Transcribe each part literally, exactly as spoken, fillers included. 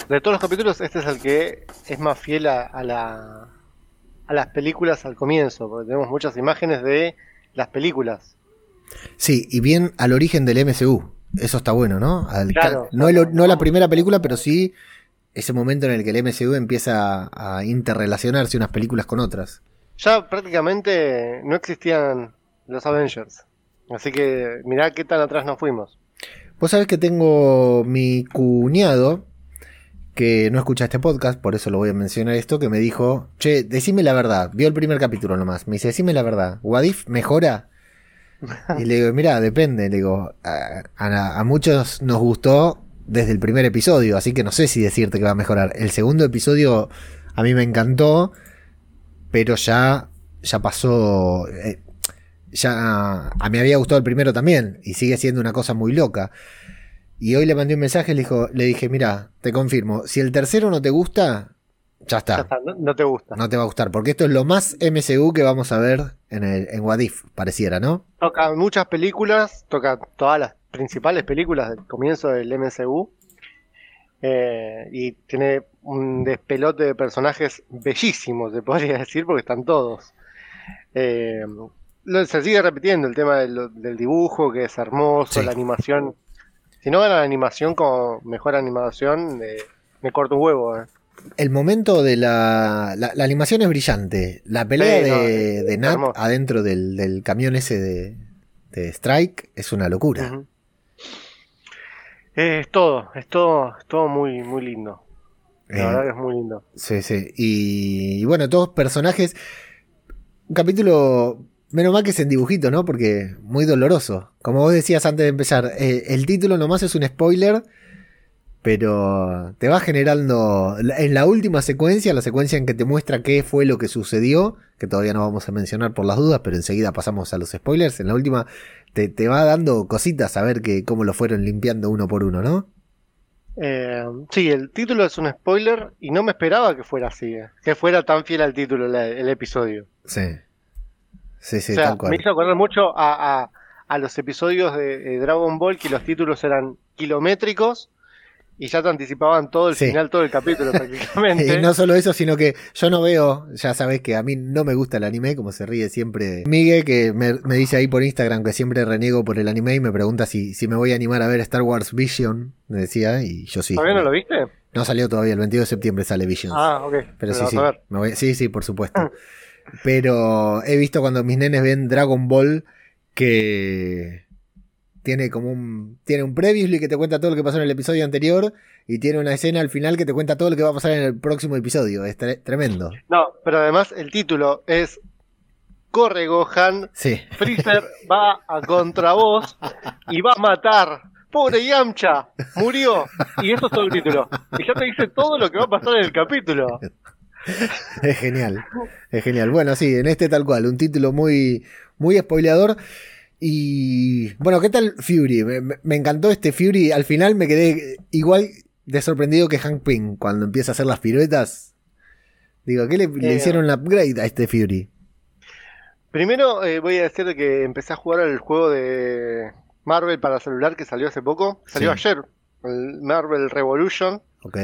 De todos los capítulos, este es el que es más fiel a, a la, a las películas al comienzo, porque tenemos muchas imágenes de las películas. Sí, y bien al origen del M C U. Eso está bueno, ¿no? Al, Claro, no, el, no la vamos. primera película, pero sí ese momento en el que el M C U empieza a interrelacionarse unas películas con otras. Ya prácticamente no existían los Avengers. Así que mirá qué tan atrás nos fuimos. Vos sabés que tengo mi cuñado, que no escucha este podcast, por eso lo voy a mencionar esto, que me dijo, che, decime la verdad, vio el primer capítulo nomás, me dice, decime la verdad, ¿What If mejora? Y le digo, mira, depende, le digo, a, a, a muchos nos gustó desde el primer episodio, así que no sé si decirte que va a mejorar. El segundo episodio a mí me encantó, pero ya, ya pasó, eh, ya a mí me había gustado el primero también, y sigue siendo una cosa muy loca. Y hoy le mandé un mensaje, le, dijo, le dije, mira, te confirmo, si el tercero no te gusta, ya está. Ya está, no, no te gusta. No te va a gustar, porque esto es lo más M C U que vamos a ver en, el, en What If, pareciera, ¿no? Toca muchas películas, toca todas las principales películas del comienzo del M C U. Eh, y tiene un despelote de personajes bellísimos, se podría decir, porque están todos. Eh, lo- se sigue repitiendo el tema del, del dibujo, que es hermoso, Sí. la animación. Si no gana la animación como mejor animación, eh, me corto un huevo. eh. El momento de la, la... La animación es brillante. La pelea Sí, no, de, es de Nat hermoso. adentro del, del camión ese de, de Strike es una locura. Ujú. Es todo, es todo, es todo muy, muy lindo. La Eh, verdad que es muy lindo. sí, sí. Y, y bueno, todos personajes. Un capítulo, menos mal que es en dibujito, ¿no? Porque muy doloroso. Como vos decías antes de empezar, eh, el título nomás es un spoiler, pero te va generando, en la última secuencia, la secuencia en que te muestra qué fue lo que sucedió, que todavía no vamos a mencionar por las dudas, pero enseguida pasamos a los spoilers, en la última te, te va dando cositas a ver que, cómo lo fueron limpiando uno por uno, ¿no? Eh, sí, el título es un spoiler y no me esperaba que fuera así, eh, que fuera tan fiel al título la- el episodio. Sí, sí, O sí, sea, tal me cual. hizo acordar mucho a, a- a los episodios de, de Dragon Ball, que los títulos eran kilométricos y ya te anticipaban todo el Sí. final, todo el capítulo Y prácticamente. no solo eso, sino que yo no veo, ya sabes que a mí no me gusta el anime, como se ríe siempre Miguel, que me, me dice ahí por Instagram que siempre reniego por el anime y me pregunta si, si me voy a animar a ver Star Wars Vision, me decía, y yo sí. ¿Todavía no lo viste? No salió todavía, el veintidós de septiembre sale Visions. Ah, ok. Pero Lo sí, vas sí, a ver. me voy- sí, sí, por supuesto. Pero he visto cuando mis nenes ven Dragon Ball que tiene como un tiene un previously que te cuenta todo lo que pasó en el episodio anterior y tiene una escena al final que te cuenta todo lo que va a pasar en el próximo episodio. Es tre- tremendo. No, pero además el título es Corre Gohan, Sí. Freezer va a contra vos y va a matar. Pobre Yamcha, murió. Y eso es todo el título. Y ya te dice todo lo que va a pasar en el capítulo. Es genial. Es genial. Bueno, sí, en este tal cual, un título muy muy spoileador. Y bueno, ¿qué tal Fury? Me, me- me encantó este Fury. Al final me quedé igual de sorprendido que Hank Pym cuando empieza a hacer las piruetas. Digo, ¿qué le, le Eh, hicieron un upgrade a este Fury? Primero eh, voy a decir que empecé a jugar el juego de Marvel para celular que salió hace poco. Salió Sí. ayer, el Marvel Revolution. Ok.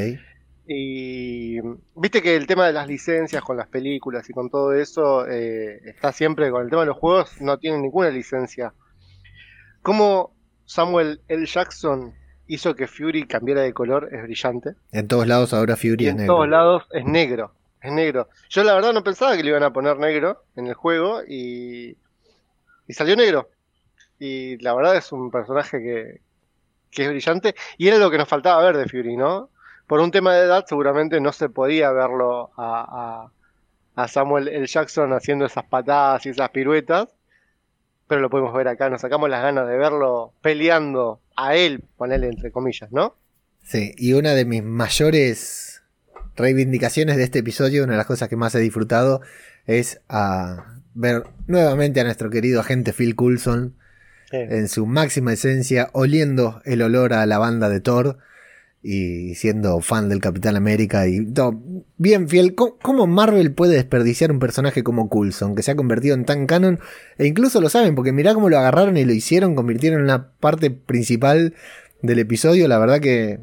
Y viste que el tema de las licencias con las películas y con todo eso eh, está siempre con el tema de los juegos, no tienen ninguna licencia. ¿Cómo Samuel L. Jackson hizo que Fury cambiara de color? Es brillante. En todos lados ahora Fury Y es en negro. todos lados es negro. Es negro. Yo la verdad no pensaba que le iban a poner negro en el juego y, y salió negro. Y la verdad es un personaje que, que es brillante. Y era lo que nos faltaba ver de Fury, ¿no? Por un tema de edad seguramente no se podía verlo a, a, a Samuel L. Jackson haciendo esas patadas y esas piruetas. Pero lo podemos ver acá. Nos sacamos las ganas de verlo peleando a él, ponele entre comillas, ¿no? Sí, y una de mis mayores reivindicaciones de este episodio, una de las cosas que más he disfrutado, es a ver nuevamente a nuestro querido agente Phil Coulson Sí. en su máxima esencia, oliendo el olor a la banda de Thor y siendo fan del Capitán América y todo, bien fiel. ¿Cómo, cómo Marvel puede desperdiciar un personaje como Coulson, que se ha convertido en tan canon? E incluso lo saben, porque mirá cómo lo agarraron y lo hicieron, convirtieron en una parte principal del episodio. La verdad que,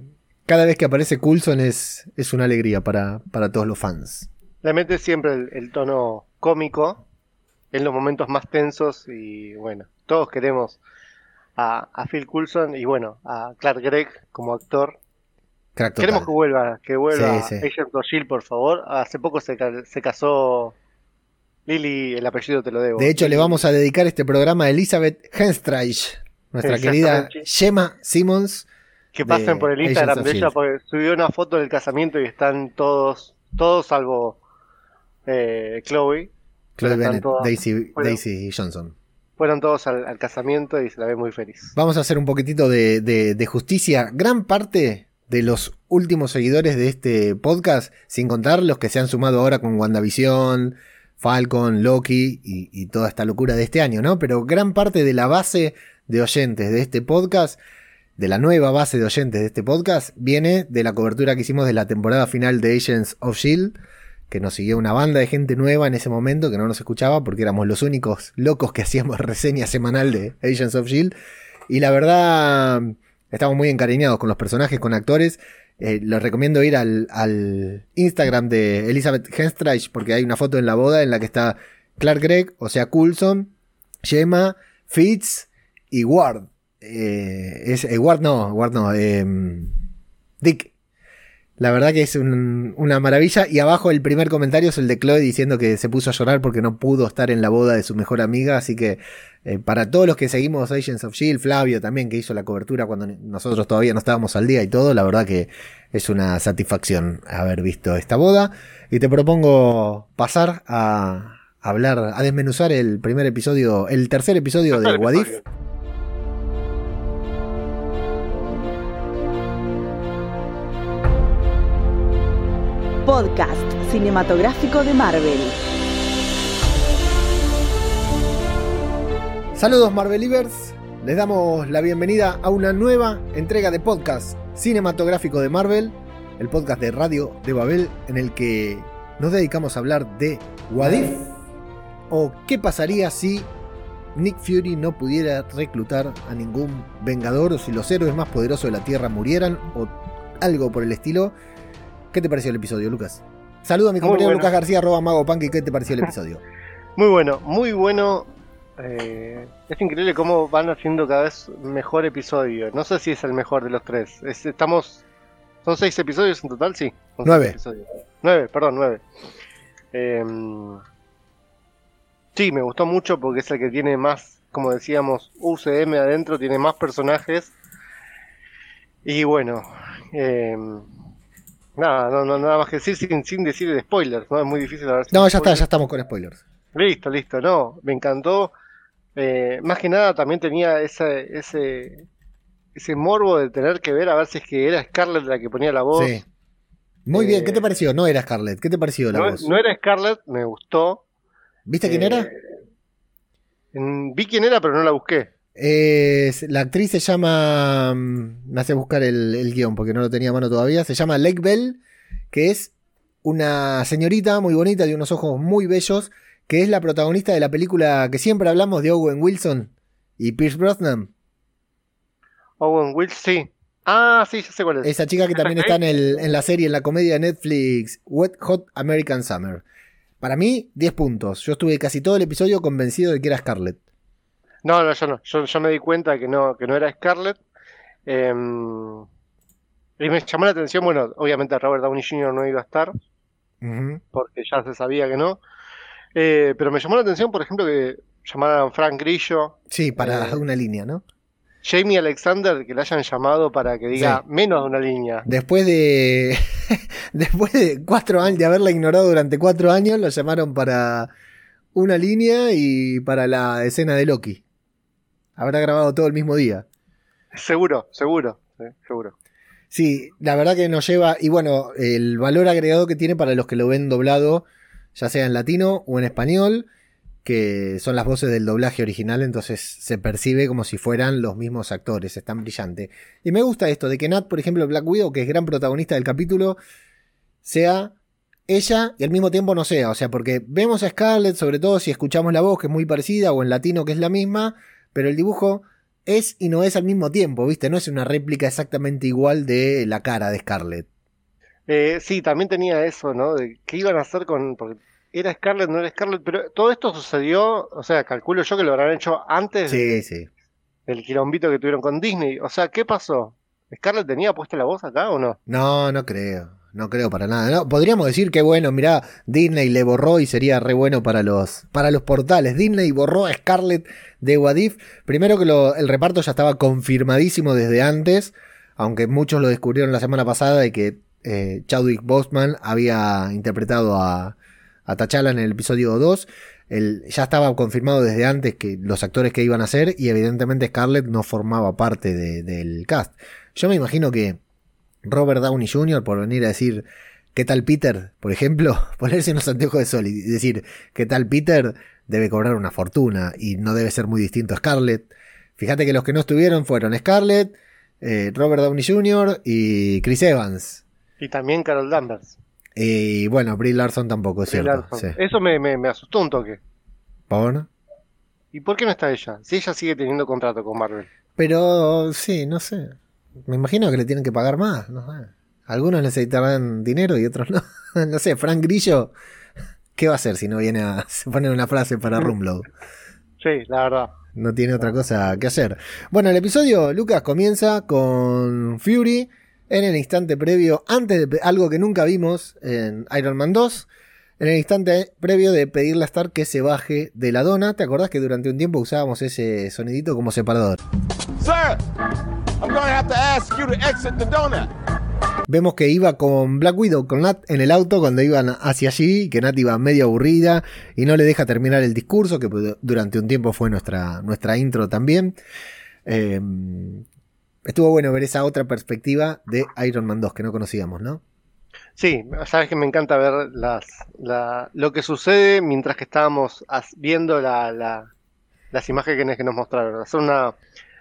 Cada vez que aparece Coulson es, es una alegría para, para todos los fans. Le mete siempre el, el tono cómico en los momentos más tensos y bueno, todos queremos a, a Phil Coulson y bueno, a Clark Gregg como actor. Crack total. Queremos que vuelva, que vuelva Sí, sí. Agents of Shield, por favor. Hace poco se, ca- se casó Lily, el apellido te lo debo. De hecho, le Lily- vamos a dedicar este programa a Elizabeth Henstreich, nuestra querida Exactamente. Gemma Simmons. Que de pasen por el Agents Instagram of de ella Shield. porque subió una foto del casamiento y están todos, todos salvo eh, Chloe. Chloe Están Bennett, todas- Daisy, fueron- Daisy Johnson. Fueron todos al, al casamiento y se la ve muy feliz. Vamos a hacer un poquitito de, de- de justicia. Gran parte de los últimos seguidores de este podcast, sin contar los que se han sumado ahora con WandaVision, Falcon, Loki y, y toda esta locura de este año, ¿no? Pero gran parte de la base de oyentes de este podcast, de la nueva base de oyentes de este podcast, viene de la cobertura que hicimos de la temporada final de Agents of Shield, que nos siguió una banda de gente nueva en ese momento que no nos escuchaba porque éramos los únicos locos que hacíamos reseña semanal de Agents of Shield. Y la verdad, estamos muy encariñados con los personajes, con actores. Eh, les recomiendo ir al, al Instagram de Elizabeth Henstreich porque hay una foto en la boda en la que está Clark Gregg, o sea, Coulson, Gemma, Fitz y Ward. Eh, es, eh, Ward no, Ward no, eh, Dick. La verdad que es un- una maravilla. Y abajo el primer comentario es el de Chloe diciendo que se puso a llorar porque no pudo estar en la boda de su mejor amiga. Así que eh, para todos los que seguimos Agents of Shield, Flavio también que hizo la cobertura cuando nosotros todavía no estábamos al día y todo, la verdad que es una satisfacción haber visto esta boda. Y te propongo pasar a hablar, a desmenuzar el primer episodio, el tercer episodio de What If. Podcast cinematográfico de Marvel. Saludos Marvelivers, les damos la bienvenida a una nueva entrega de podcast cinematográfico de Marvel, el podcast de Radio de Babel en el que nos dedicamos a hablar de What If, o qué pasaría si Nick Fury no pudiera reclutar a ningún Vengador, o si los héroes más poderosos de la Tierra murieran, o algo por el estilo. ¿Qué te pareció el episodio, Lucas? Saludo a mi Muy compañero bueno. Lucas García, arroba Mago Punk, ¿qué te pareció el episodio? Muy bueno, muy bueno. Eh, es increíble cómo van haciendo cada vez mejor episodio. No sé si es el mejor de los tres. Es- estamos, son seis episodios en total, sí. Son Nueve. seis episodios. Nueve, perdón, nueve. Eh, sí, me gustó mucho porque es el que tiene más, como decíamos, U C M adentro, tiene más personajes. Y bueno, eh, nada, no, no, nada más que decir sin, sin decir de spoilers, ¿no? Es muy difícil hablar sin No, ya está, spoilers. ya estamos con spoilers. Listo, listo, no, me encantó. Eh, más que nada también tenía ese, ese, ese morbo de tener que ver a ver si es que era Scarlett la que ponía la voz. Sí. Muy bien, ¿qué te Eh, pareció? No era Scarlett, ¿qué te pareció la No, voz? no era Scarlett, me gustó. ¿Viste quién Eh, era? mm, Vi quién era, pero no la busqué. Eh, la actriz se llama... mm, Me hace buscar el, el guión porque no lo tenía a mano todavía. Se llama Lake Bell, que es una señorita muy bonita, de unos ojos muy bellos, que es la protagonista de la película que siempre hablamos de Owen Wilson y Pierce Brosnan. Owen Wilson, sí. Ah, sí, ya sé cuál es. Esa chica que también está en, el, en la serie, en la comedia de Netflix, Wet Hot American Summer. Para mí, diez puntos. Yo estuve casi todo el episodio convencido de que era Scarlett. No, no, yo no. Yo, yo me di cuenta que no, que no era Scarlett. Eh, y me llamó la atención, bueno, obviamente Robert Downey junior no iba a estar, Ujú. porque ya se sabía que no. Eh, pero me llamó la atención, por ejemplo, que llamaran a Frank Grillo, Sí, para Eh, una línea, ¿no? Jamie Alexander, que le hayan llamado para que diga Sí. menos de una línea. Después de. Después de cuatro años, de haberla ignorado durante cuatro años, lo llamaron para una línea y para la escena de Loki. Habrá grabado todo el mismo día. Seguro, seguro, sí, seguro. Sí, la verdad que nos lleva. Y bueno, el valor agregado que tiene para los que lo ven doblado, ya sea en latino o en español, que son las voces del doblaje original, entonces se percibe como si fueran los mismos actores, es tan brillante. Y me gusta esto, de que Nat, por ejemplo, Black Widow, que es gran protagonista del capítulo, sea ella y al mismo tiempo no sea. O sea, porque vemos a Scarlett, sobre todo si escuchamos la voz, que es muy parecida, o en latino, que es la misma, pero el dibujo es y no es al mismo tiempo, ¿viste? No es una réplica exactamente igual de la cara de Scarlett. Eh, sí, también tenía eso, ¿no? De qué iban a hacer con... Porque era Scarlett, no era Scarlett, pero todo esto sucedió, o sea, calculo yo que lo habrán hecho antes Sí, de, sí. del quilombito que tuvieron con Disney. O sea, ¿qué pasó? ¿Scarlett tenía puesta la voz acá o no? No, no creo. No creo para nada. No, podríamos decir que bueno, mirá, Disney le borró y sería re bueno para los, para los portales. Disney borró a Scarlett de What If. Primero que lo, el reparto ya estaba confirmadísimo desde antes, aunque muchos lo descubrieron la semana pasada de que eh, Chadwick Boseman había interpretado a, a T'Challa en el episodio dos. El, ya estaba confirmado desde antes que los actores que iban a ser, y evidentemente Scarlett no formaba parte de, del cast. Yo me imagino que Robert Downey junior, por venir a decir ¿qué tal Peter? Por ejemplo, ponerse unos anteojos de sol y decir ¿qué tal Peter? Debe cobrar una fortuna y no debe ser muy distinto a Scarlett. Fíjate que los que no estuvieron fueron Scarlett, eh, Robert Downey junior y Chris Evans. Y también Carol Danvers. Y bueno, Brie Larson tampoco es Brie cierto. Larson. Sí. Eso me, me, me asustó un toque. ¿Por? ¿Y por qué no está ella? Si ella sigue teniendo contrato con Marvel. Pero sí, no sé. Me imagino que le tienen que pagar más, no sé. Algunos necesitarán dinero y otros no. No sé, Frank Grillo, ¿qué va a hacer si no viene a poner una frase para Rumload? Sí, la verdad. No tiene otra cosa que hacer. Bueno, el episodio, Lucas, comienza con Fury en el instante previo, antes de algo que nunca vimos en Iron Man dos, en el instante previo de pedirle a Stark que se baje de la dona. ¿Te acordás que durante un tiempo usábamos ese sonidito como separador? Sir, I'm gonna have to ask you to exit the donut. Vemos que iba con Black Widow, con Nat en el auto cuando iban hacia allí, que Nat iba medio aburrida y no le deja terminar el discurso, que durante un tiempo fue nuestra, nuestra intro también. Eh, estuvo bueno ver esa otra perspectiva de Iron Man dos que no conocíamos, ¿no? Sí, sabes que me encanta ver las, la, lo que sucede mientras que estábamos as- viendo la, la, las imágenes que nos mostraron. Hacer una,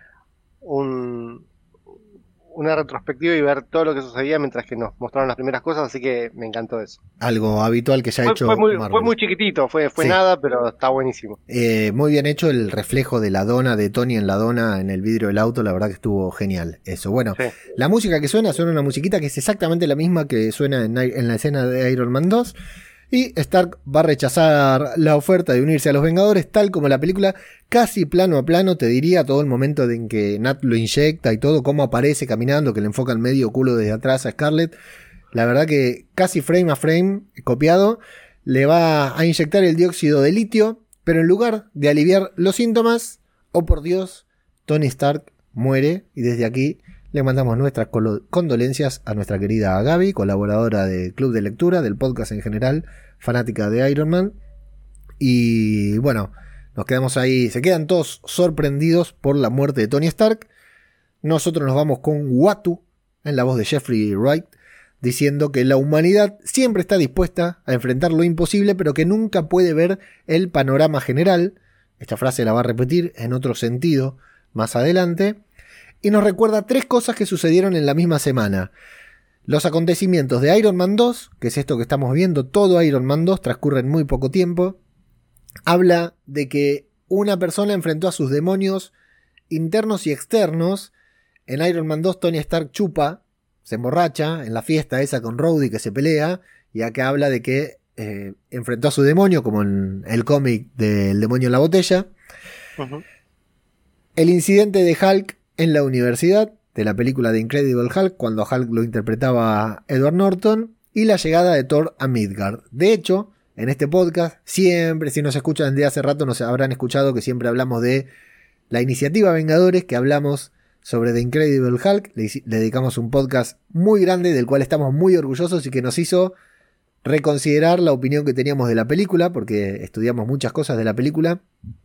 un, una retrospectiva y ver todo lo que sucedía mientras que nos mostraron las primeras cosas, así que me encantó eso. Algo habitual que ya ha Fue, hecho fue, muy, Marvel. fue muy chiquitito, fue, fue Sí. nada, pero está buenísimo. Eh, muy bien hecho el reflejo de la dona de Tony en la dona en el vidrio del auto, la verdad que estuvo genial eso. Bueno, Sí. la música que suena suena una musiquita que es exactamente la misma que suena en, en la escena de Iron Man dos, y Stark va a rechazar la oferta de unirse a los Vengadores, tal como la película, casi plano a plano, te diría, todo el momento en que Nat lo inyecta y todo, cómo aparece caminando, que le enfoca el medio culo desde atrás a Scarlett. La verdad que casi frame a frame, copiado, le va a inyectar el dióxido de litio, pero en lugar de aliviar los síntomas, oh por Dios, Tony Stark muere, y desde aquí le mandamos nuestras condolencias a nuestra querida Gaby, colaboradora del Club de Lectura, del podcast en general, fanática de Iron Man. Y bueno, nos quedamos ahí, se quedan todos sorprendidos por la muerte de Tony Stark. Nosotros nos vamos con Uatu, en la voz de Jeffrey Wright, diciendo que la humanidad siempre está dispuesta a enfrentar lo imposible, pero que nunca puede ver el panorama general. Esta frase la va a repetir en otro sentido más adelante. Y nos recuerda tres cosas que sucedieron en la misma semana. Los acontecimientos de Iron Man dos, que es esto que estamos viendo, todo Iron Man dos transcurre en muy poco tiempo. Habla de que una persona enfrentó a sus demonios internos y externos. En Iron Man dos Tony Stark chupa, se emborracha en la fiesta esa con Rhodey que se pelea, y acá habla de que eh, enfrentó a su demonio, como en el cómic del demonio en la botella. Uh-huh. El incidente de Hulk en la universidad, de la película de Incredible Hulk, cuando Hulk lo interpretaba Edward Norton, y la llegada de Thor a Midgard. De hecho, en este podcast, siempre, si nos escuchan desde hace rato, nos habrán escuchado que siempre hablamos de la iniciativa Vengadores, que hablamos sobre The Incredible Hulk. Le, le dedicamos un podcast muy grande, del cual estamos muy orgullosos y que nos hizo reconsiderar la opinión que teníamos de la película, porque estudiamos muchas cosas de la película.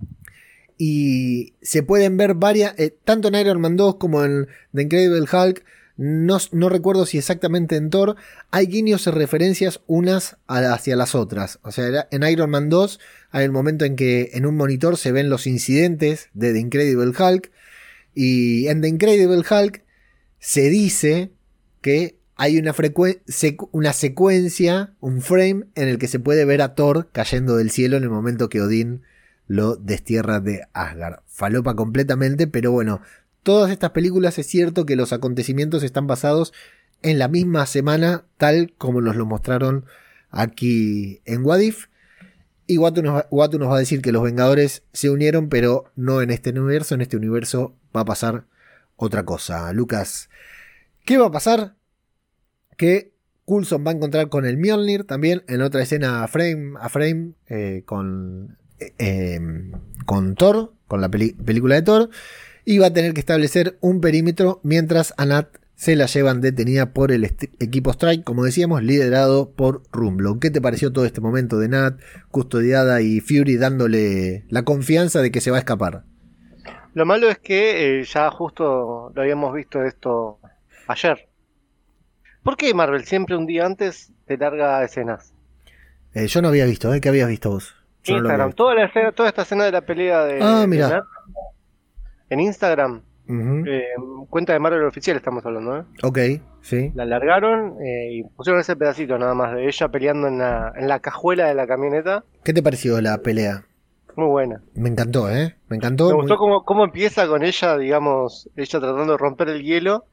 Y se pueden ver varias, eh, tanto en Iron Man dos como en The Incredible Hulk, no, no recuerdo si exactamente en Thor, hay guiños y referencias unas hacia las otras. O sea, en Iron Man dos hay el momento en que en un monitor se ven los incidentes de The Incredible Hulk, y en The Incredible Hulk se dice que hay una, frecuen- secu- una secuencia, un frame en el que se puede ver a Thor cayendo del cielo en el momento que Odín lo destierra de Asgard. Falopa completamente, pero bueno, todas estas películas es cierto que los acontecimientos están basados en la misma semana, tal como nos lo mostraron aquí en What If. Y Watu nos, va, Watu nos va a decir que los Vengadores se unieron, pero no en este universo. En este universo va a pasar otra cosa. Lucas, ¿qué va a pasar? Que Coulson va a encontrar con el Mjolnir también en otra escena frame a frame eh, con, eh, con Thor, con la peli- película de Thor, y va a tener que establecer un perímetro mientras a Nat se la llevan detenida por el est- equipo Strike, como decíamos, liderado por Rumlow. ¿Qué te pareció todo este momento de Nat custodiada y Fury dándole la confianza de que se va a escapar? Lo malo es que eh, ya justo lo habíamos visto esto ayer. ¿Por qué Marvel siempre un día antes te larga escenas? Eh, yo no había visto, ¿eh? ¿Qué habías visto vos? Yo no lo había Instagram, visto. toda la escena, toda esta escena de la pelea de, Ah, de mirá. Nat, en Instagram, Ujú. eh, cuenta de Marvel oficial estamos hablando, ¿eh? Ok, sí. La largaron eh, y pusieron ese pedacito nada más de ella peleando en la, en la cajuela de la camioneta. ¿Qué te pareció la pelea? Muy buena. Me encantó, ¿eh? Me encantó. Me muy- gustó cómo, cómo empieza con ella, digamos, ella tratando de romper el hielo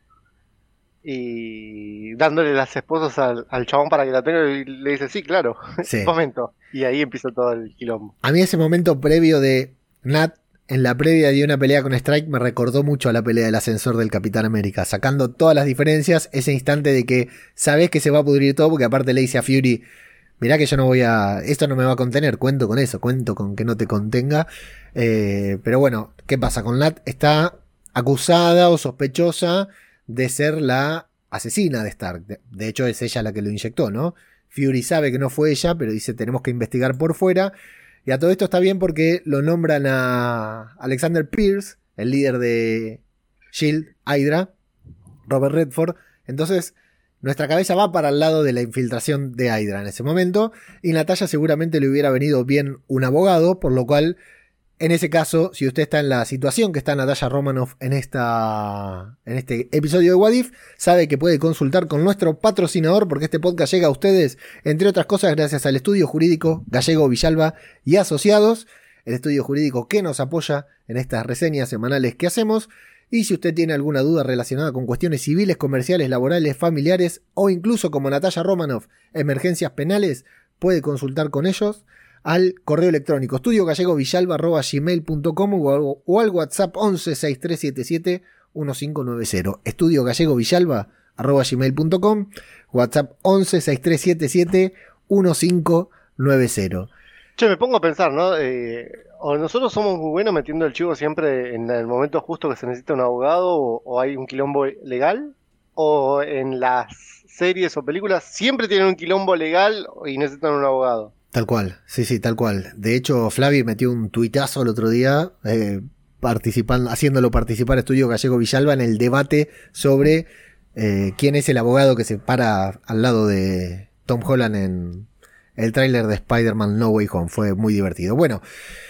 y dándole las esposas al, al chabón para que la tenga y le dice, sí, claro, Sí. momento. Y ahí empieza todo el quilombo. A mí ese momento previo de Nat en la previa de una pelea con Strike me recordó mucho a la pelea del ascensor del Capitán América, sacando todas las diferencias, ese instante de que sabes que se va a pudrir todo, porque aparte le dice a Fury, mirá que yo no voy a, esto no me va a contener, cuento con eso, cuento con que no te contenga. Eh, pero bueno, ¿qué pasa? Con Nat está acusada o sospechosa de ser la asesina de Stark. De, de hecho es ella la que lo inyectó, ¿no? Fury sabe que no fue ella, pero dice tenemos que investigar por fuera. Y a todo esto está bien porque lo nombran a Alexander Pierce, el líder de S H I E L D, Hydra, Robert Redford. Entonces nuestra cabeza va para el lado de la infiltración de Hydra en ese momento. Y Natasha seguramente le hubiera venido bien un abogado, por lo cual, en ese caso, si usted está en la situación que está Natasha Romanoff en, esta, en este episodio de What If, sabe que puede consultar con nuestro patrocinador, porque este podcast llega a ustedes, entre otras cosas, gracias al estudio jurídico Gallego Villalba y Asociados, el estudio jurídico que nos apoya en estas reseñas semanales que hacemos. Y si usted tiene alguna duda relacionada con cuestiones civiles, comerciales, laborales, familiares o incluso como Natasha Romanoff, emergencias penales, puede consultar con ellos al correo electrónico estudio gallego villalba arroba gmail punto com o, al- o al WhatsApp once sesenta y tres setenta y siete quince noventa. estudio gallego villalba arroba gmail punto com, WhatsApp once sesenta y tres setenta y siete quince noventa. Che, me pongo a pensar, ¿no? Eh, o nosotros somos muy buenos metiendo el chivo siempre en el momento justo que se necesita un abogado o, o hay un quilombo legal, o en las series o películas siempre tienen un quilombo legal y necesitan un abogado. Tal cual, sí, sí, tal cual. De hecho, Flavi metió un tuitazo el otro día, eh, participando, haciéndolo participar a Estudio Gallego Villalba en el debate sobre eh, quién es el abogado que se para al lado de Tom Holland en el tráiler de Spider-Man No Way Home. Fue muy divertido. Bueno,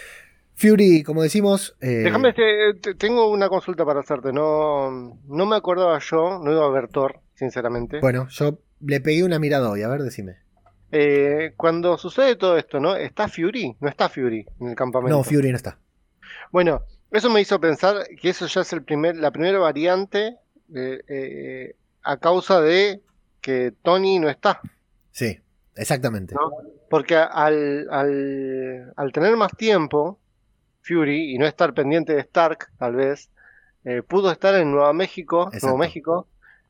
Fury, como decimos... eh, Déjame, te- te- tengo una consulta para hacerte. No, no me acordaba yo, no iba a ver Thor, sinceramente. Bueno, yo le pegué una mirada hoy, a ver, decime. Eh, cuando sucede todo esto, ¿no? ¿Está Fury? No está Fury en el campamento. No, Fury no está. Bueno, eso me hizo pensar que eso ya es el primer, la primera variante eh, eh, a causa de que Tony no está, Sí, exactamente. ¿no? Porque al, al, al tener más tiempo, Fury, y no estar pendiente de Stark, tal vez, eh, pudo estar en Nueva México, Exacto. Nuevo México,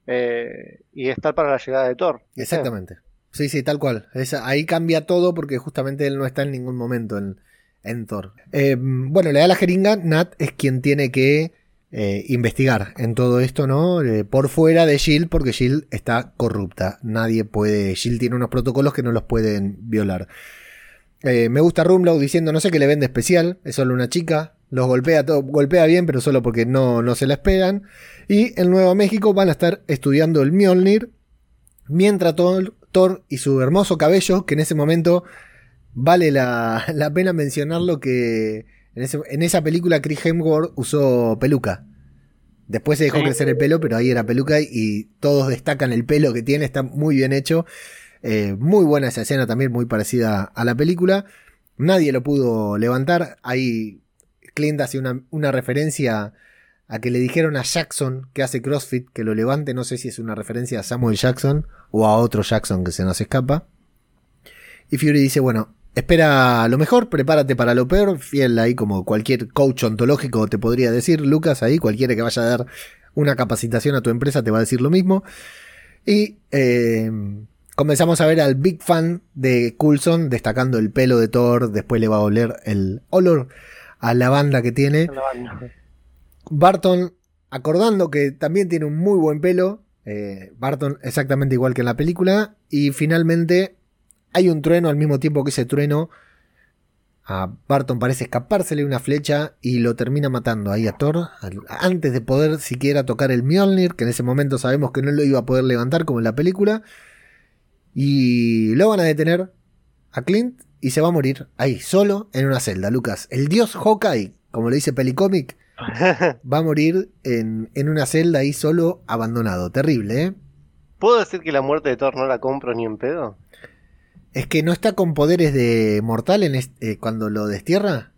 eh, y estar para la llegada de Thor. ¿viste? Exactamente. Sí, sí, tal cual. Es- ahí cambia todo porque justamente él no está en ningún momento en, en Thor. Eh, bueno, le da la jeringa. Nat es quien tiene que eh, investigar en todo esto, ¿no? Eh, por fuera de S H I E L D, porque S H I E L D está corrupta. Nadie puede. S H I E L D tiene unos protocolos que no los pueden violar. Eh, me gusta Rumlow diciendo, no sé qué le vende especial, es solo una chica. Los golpea todo, golpea bien, pero solo porque no, no se la esperan. Y en Nueva México van a estar estudiando el Mjolnir. Mientras Thor, Thor y su hermoso cabello, que en ese momento vale la, la pena mencionarlo, que en, ese- en esa película Chris Hemsworth usó peluca. Después se dejó Sí. crecer el pelo, pero ahí era peluca y todos destacan el pelo que tiene, está muy bien hecho. Eh, muy buena esa escena también, muy parecida a la película. Nadie lo pudo levantar. Ahí Clint hace una, una referencia a que le dijeron a Jackson, que hace CrossFit, que lo levante. No sé si es una referencia a Samuel Jackson o a otro Jackson que se nos escapa. Y Fury dice, bueno, espera lo mejor, prepárate para lo peor. Fiel ahí como cualquier coach ontológico te podría decir, Lucas, ahí cualquiera que vaya a dar una capacitación a tu empresa te va a decir lo mismo. Y eh, comenzamos a ver al Big Fan de Coulson destacando el pelo de Thor. Después le va a oler el olor a lavanda que tiene. Lavanda. Barton acordando que también tiene un muy buen pelo. Eh, Barton exactamente igual que en la película. Y finalmente hay un trueno al mismo tiempo que ese trueno. A Barton parece escapársele una flecha y lo termina matando ahí a Thor. Antes de poder siquiera tocar el Mjolnir, que en ese momento sabemos que no lo iba a poder levantar como en la película. Y lo van a detener a Clint y se va a morir ahí, solo en una celda, Lucas. El dios Hawkeye, como le dice Pelicomic, va a morir en, en una celda ahí solo, abandonado. Terrible, ¿eh? ¿Puedo decir que la muerte de Thor no la compro ni en pedo? Es que no está con poderes de mortal en este, eh, cuando lo destierra.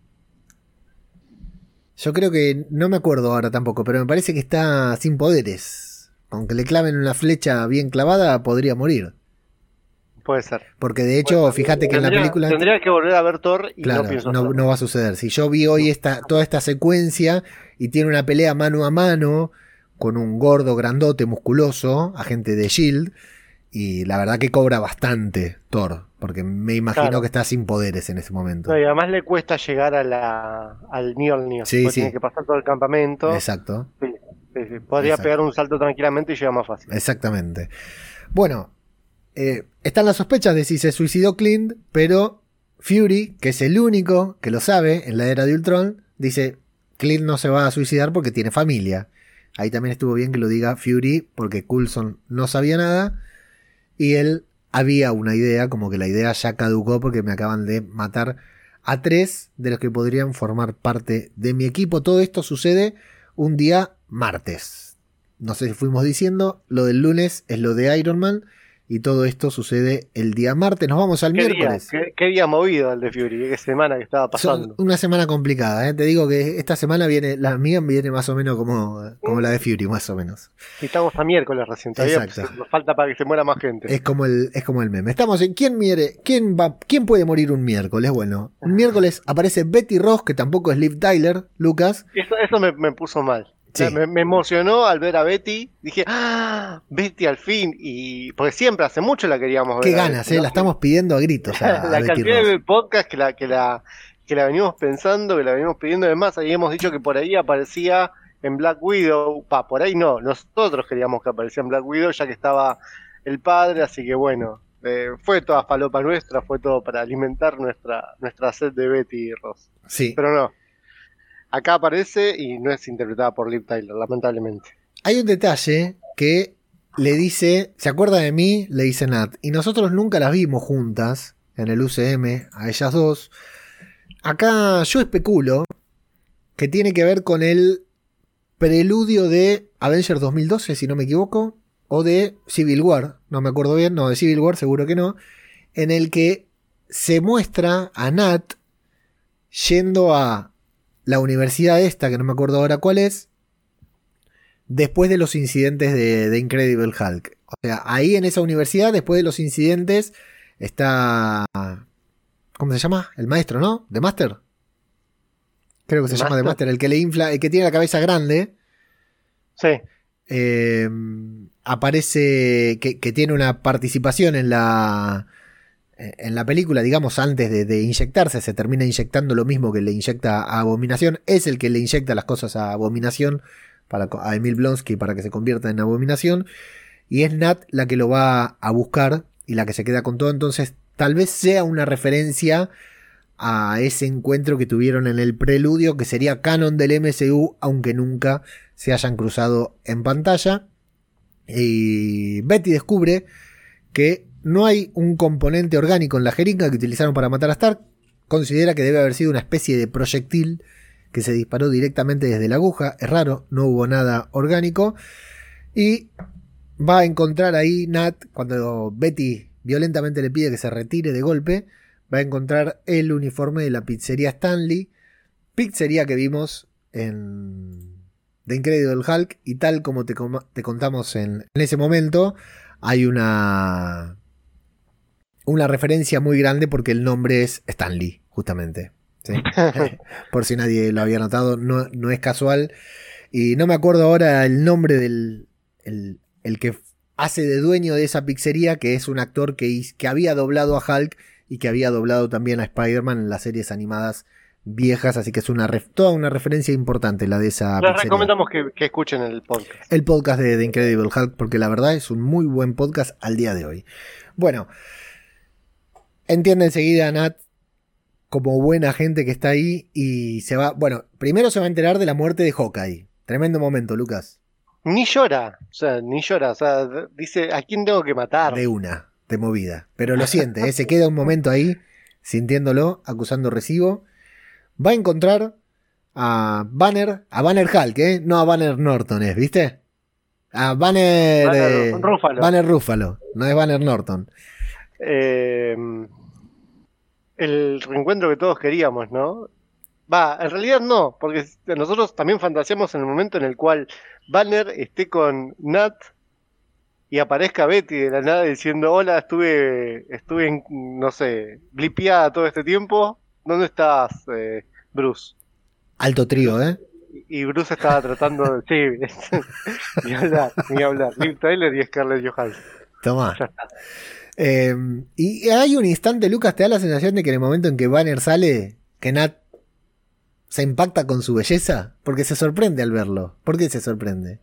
Yo creo que, no me acuerdo ahora tampoco, pero me parece que está sin poderes. Aunque le claven una flecha bien clavada, podría morir. Puede ser. Porque de hecho, fíjate que tendría, en la película... Tendría que volver a ver Thor y claro, no pienso no, hacerlo. no va a suceder. Si yo vi hoy esta, toda esta secuencia y tiene una pelea mano a mano con un gordo grandote musculoso, agente de Shield, y la verdad que cobra bastante Thor, porque me imagino Claro. que está sin poderes en ese momento. No, y además le cuesta llegar a la, al Mjolnir. Sí, porque sí. Tiene que pasar todo el campamento. Exacto, Sí, sí, sí. Podría Exacto. pegar un salto tranquilamente y llega más fácil. exactamente. Bueno, eh, están las sospechas de si se suicidó Clint, pero Fury, que es el único que lo sabe en la era de Ultron, dice, Clint no se va a suicidar porque tiene familia. Ahí también estuvo bien que lo diga Fury, porque Coulson no sabía nada, y él había una idea, como que la idea ya caducó porque me acaban de matar a tres de los que podrían formar parte de mi equipo. Todo esto sucede un día martes. No sé si fuimos diciendo, lo del lunes es lo de Iron Man, y todo esto sucede el día martes. Nos vamos al ¿Qué día, miércoles. qué, qué día movido el de Fury? ¿Qué semana que estaba pasando? Son una semana complicada, ¿eh? Te digo que esta semana viene, la mía viene más o menos como, como la de Fury, más o menos. Y estamos a miércoles recién, todavía Exacto. pues, nos falta para que se muera más gente. Es como el, es como el meme. Estamos en ¿quién muere? ¿Quién va? ¿Quién puede morir un miércoles? Bueno, un miércoles aparece Betty Ross, que tampoco es Liv Tyler, Lucas. Eso, eso me, me puso mal. O sea, Sí. me, me emocionó al ver a Betty. Dije, ¡ah! Betty al fin. Y porque siempre, hace mucho la queríamos ver. Qué a ganas, Betty, eh, ¿no? la estamos pidiendo a gritos a, a La Betty cantidad Ross. de podcast que la, que la que la venimos pensando, que la venimos pidiendo. Además, ahí hemos dicho que por ahí aparecía en Black Widow. Pa, por ahí no. Nosotros queríamos que apareciera en Black Widow, ya que estaba el padre. Así que bueno, eh, fue toda falopa nuestra, fue todo para alimentar nuestra, nuestra sed de Betty Ross. Sí. Pero no. Acá aparece y no es interpretada por Liv Tyler, lamentablemente. Hay un detalle que le dice, ¿se acuerda de mí? Le dice Nat. Y nosotros nunca las vimos juntas en el U C M, a ellas dos. Acá yo especulo que tiene que ver con el preludio de Avengers dos mil doce, si no me equivoco, o de Civil War, no me acuerdo bien, no, de Civil War seguro que no, en el que se muestra a Nat yendo a la universidad esta, que no me acuerdo ahora cuál es, después de los incidentes de, de Incredible Hulk. O sea, ahí en esa universidad, después de los incidentes, está... ¿Cómo se llama? El maestro, ¿no? ¿The Master? Creo que se ¿The llama The Master? Master, el que le infla, el que tiene la cabeza grande. Sí. Eh, aparece que, que tiene una participación en la en la película, digamos, antes de, de inyectarse, se termina inyectando lo mismo que le inyecta a Abominación, es el que le inyecta las cosas a Abominación, para, a Emil Blonsky, para que se convierta en Abominación, y es Nat la que lo va a buscar y la que se queda con todo. Entonces tal vez sea una referencia a ese encuentro que tuvieron en el preludio, que sería canon del M C U, aunque nunca se hayan cruzado en pantalla. Y Betty descubre que no hay un componente orgánico en la jeringa que utilizaron para matar a Stark. Considera que debe haber sido una especie de proyectil que se disparó directamente desde la aguja. Es raro, no hubo nada orgánico. Y va a encontrar ahí Nat, cuando Betty violentamente le pide que se retire de golpe, va a encontrar el uniforme de la pizzería Stanley, pizzería que vimos en The Incredible Hulk, y tal como te, com- te contamos en, en ese momento, hay una, una referencia muy grande porque el nombre es Stanley, justamente. ¿Sí? Por si nadie lo había notado, no, no es casual. Y no me acuerdo ahora el nombre del el, el que hace de dueño de esa pizzería, que es un actor que, que había doblado a Hulk y que había doblado también a Spider-Man en las series animadas viejas, así que es una ref, toda una referencia importante la de esa Les pizzería. recomendamos que, que escuchen el podcast. El podcast de The Incredible Hulk, porque la verdad es un muy buen podcast al día de hoy. Bueno, entiende enseguida Nat como buena gente que está ahí y se va, bueno, primero se va a enterar de la muerte de Hawkeye. Tremendo momento, Lucas. Ni llora, o sea, ni llora, o sea, dice, ¿a quién tengo que matar? De una, de movida. Pero lo siente, ¿eh? Se queda un momento ahí, sintiéndolo, acusando recibo. Va a encontrar a Banner, a Banner Hulk, ¿eh? No a Banner Norton, ¿eh? ¿Viste? A Banner... Banner eh, Ruffalo. Banner Ruffalo, no es Banner Norton. Eh, el reencuentro que todos queríamos, ¿no? Va, en realidad no, porque nosotros también fantaseamos en el momento en el cual Banner esté con Nat y aparezca Betty de la nada diciendo, hola, estuve, estuve en, no sé, blipeada todo este tiempo, ¿dónde estás, eh, Bruce? Alto trío, ¿eh? Y Bruce estaba tratando de... Sí, ni hablar, ni hablar. Liv Tyler y Scarlett Johansson. Tomá. Ya está. Eh, y hay un instante, Lucas, te da la sensación de que en el momento en que Banner sale, que Nat se impacta con su belleza, porque se sorprende al verlo. ¿Por qué se sorprende?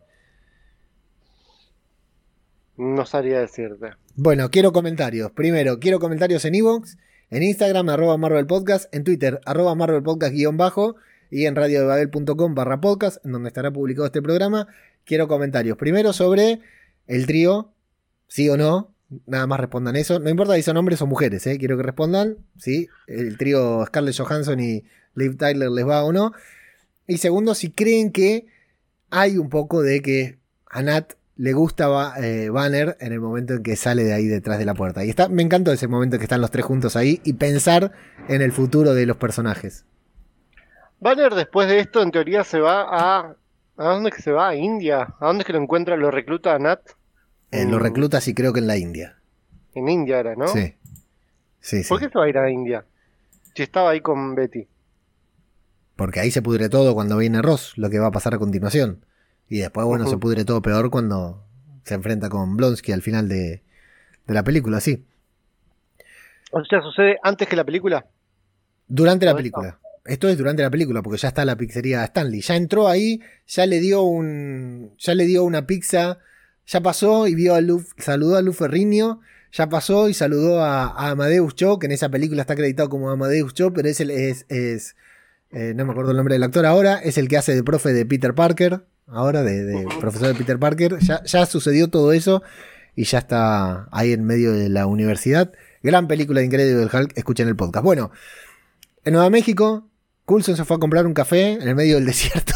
No sabría decirte. Bueno, quiero comentarios. Primero, quiero comentarios en iVoox, en Instagram, arroba Marvel Podcast, en Twitter, arroba Marvel Podcast guión bajo, y en radiodebabel.com barra podcast, en donde estará publicado este programa. Quiero comentarios. Primero sobre el trío, sí o no. Nada más respondan eso. No importa si son hombres o mujeres, ¿eh? Quiero que respondan. ¿Sí? El trío Scarlett Johansson y Liv Tyler les va o no. Y segundo, si creen que hay un poco de que a Nat le gusta eh, Banner en el momento en que sale de ahí detrás de la puerta. Y está, me encantó ese momento en que están los tres juntos ahí y pensar en el futuro de los personajes. Banner después de esto en teoría se va a... ¿A dónde es que se va? ¿A India? ¿A dónde es que lo encuentra? ¿Lo recluta a Nat? Eh, En- lo recluta sí creo que en la India. En India era, ¿no? Sí. Sí, sí. ¿Por qué se va a ir a India? Si estaba ahí con Betty. Porque ahí se pudre todo cuando viene Ross, lo que va a pasar a continuación. Y después, bueno, Ujú. se pudre todo peor cuando se enfrenta con Blonsky al final de, de la película, sí. O sea, sucede antes que la película. Durante la ¿Todo película. Esto es durante la película, porque ya está la pizzería Stanley. Ya entró ahí, ya le dio un. Ya le dio una pizza. Ya pasó y vio a Luf, saludó a Lou Ferrigno. Ya pasó y saludó a, a Amadeus Cho, que en esa película está acreditado como Amadeus Cho, pero es el. Es, es, eh, no me acuerdo el nombre del actor ahora. Es el que hace de profe de Peter Parker. Ahora, de, de profesor de Peter Parker. Ya, ya sucedió todo eso. Y ya está ahí en medio de la universidad. Gran película de Incredible Hulk. Escuchen el podcast. Bueno, en Nueva México, Coulson se fue a comprar un café en el medio del desierto.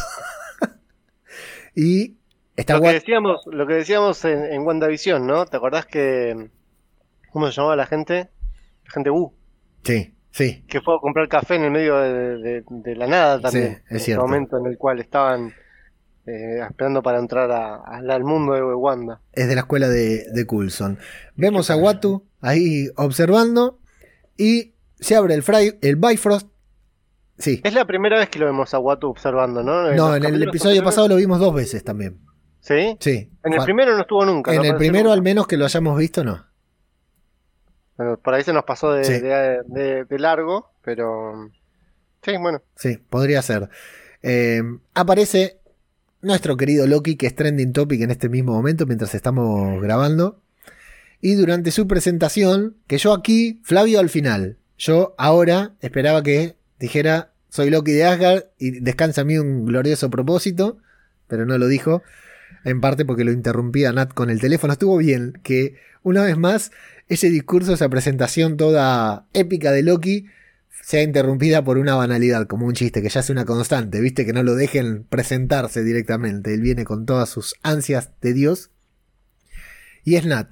Y está Lo que guay. decíamos, lo que decíamos en, en WandaVision, ¿no? ¿Te acordás que... ¿Cómo se llamaba la gente? La gente U. Sí, sí. Que fue a comprar café en el medio de, de- de la nada también. Sí, es en cierto. ese momento en el cual estaban eh, esperando para entrar a- a- al mundo de Wanda. Es de la escuela de, de Coulson. Vemos a Watu ahí observando. Y se abre el, fry, el Bifrost. Sí. Es la primera vez que lo vemos a Watu observando, ¿no? No, los en el capítulos episodio anteriores- pasado lo vimos dos veces también. ¿Sí? Sí. En el Fa- primero no estuvo nunca. En no el apareció primero, nunca. al menos que lo hayamos visto, no. Bueno, por ahí se nos pasó de, Sí. de- de- de largo, pero... Sí, bueno. Sí, podría ser. Eh, aparece nuestro querido Loki, que es trending topic en este mismo momento mientras estamos grabando. Y durante su presentación, que yo aquí, Flavio al final, yo ahora esperaba que dijera, soy Loki de Asgard y descansa a mí un glorioso propósito, pero no lo dijo, en parte porque lo interrumpía Nat con el teléfono. Estuvo bien que una vez más ese discurso, esa presentación toda épica de Loki sea interrumpida por una banalidad, como un chiste que ya es una constante, viste, que no lo dejen presentarse directamente. Él viene con todas sus ansias de Dios. Y es Nat.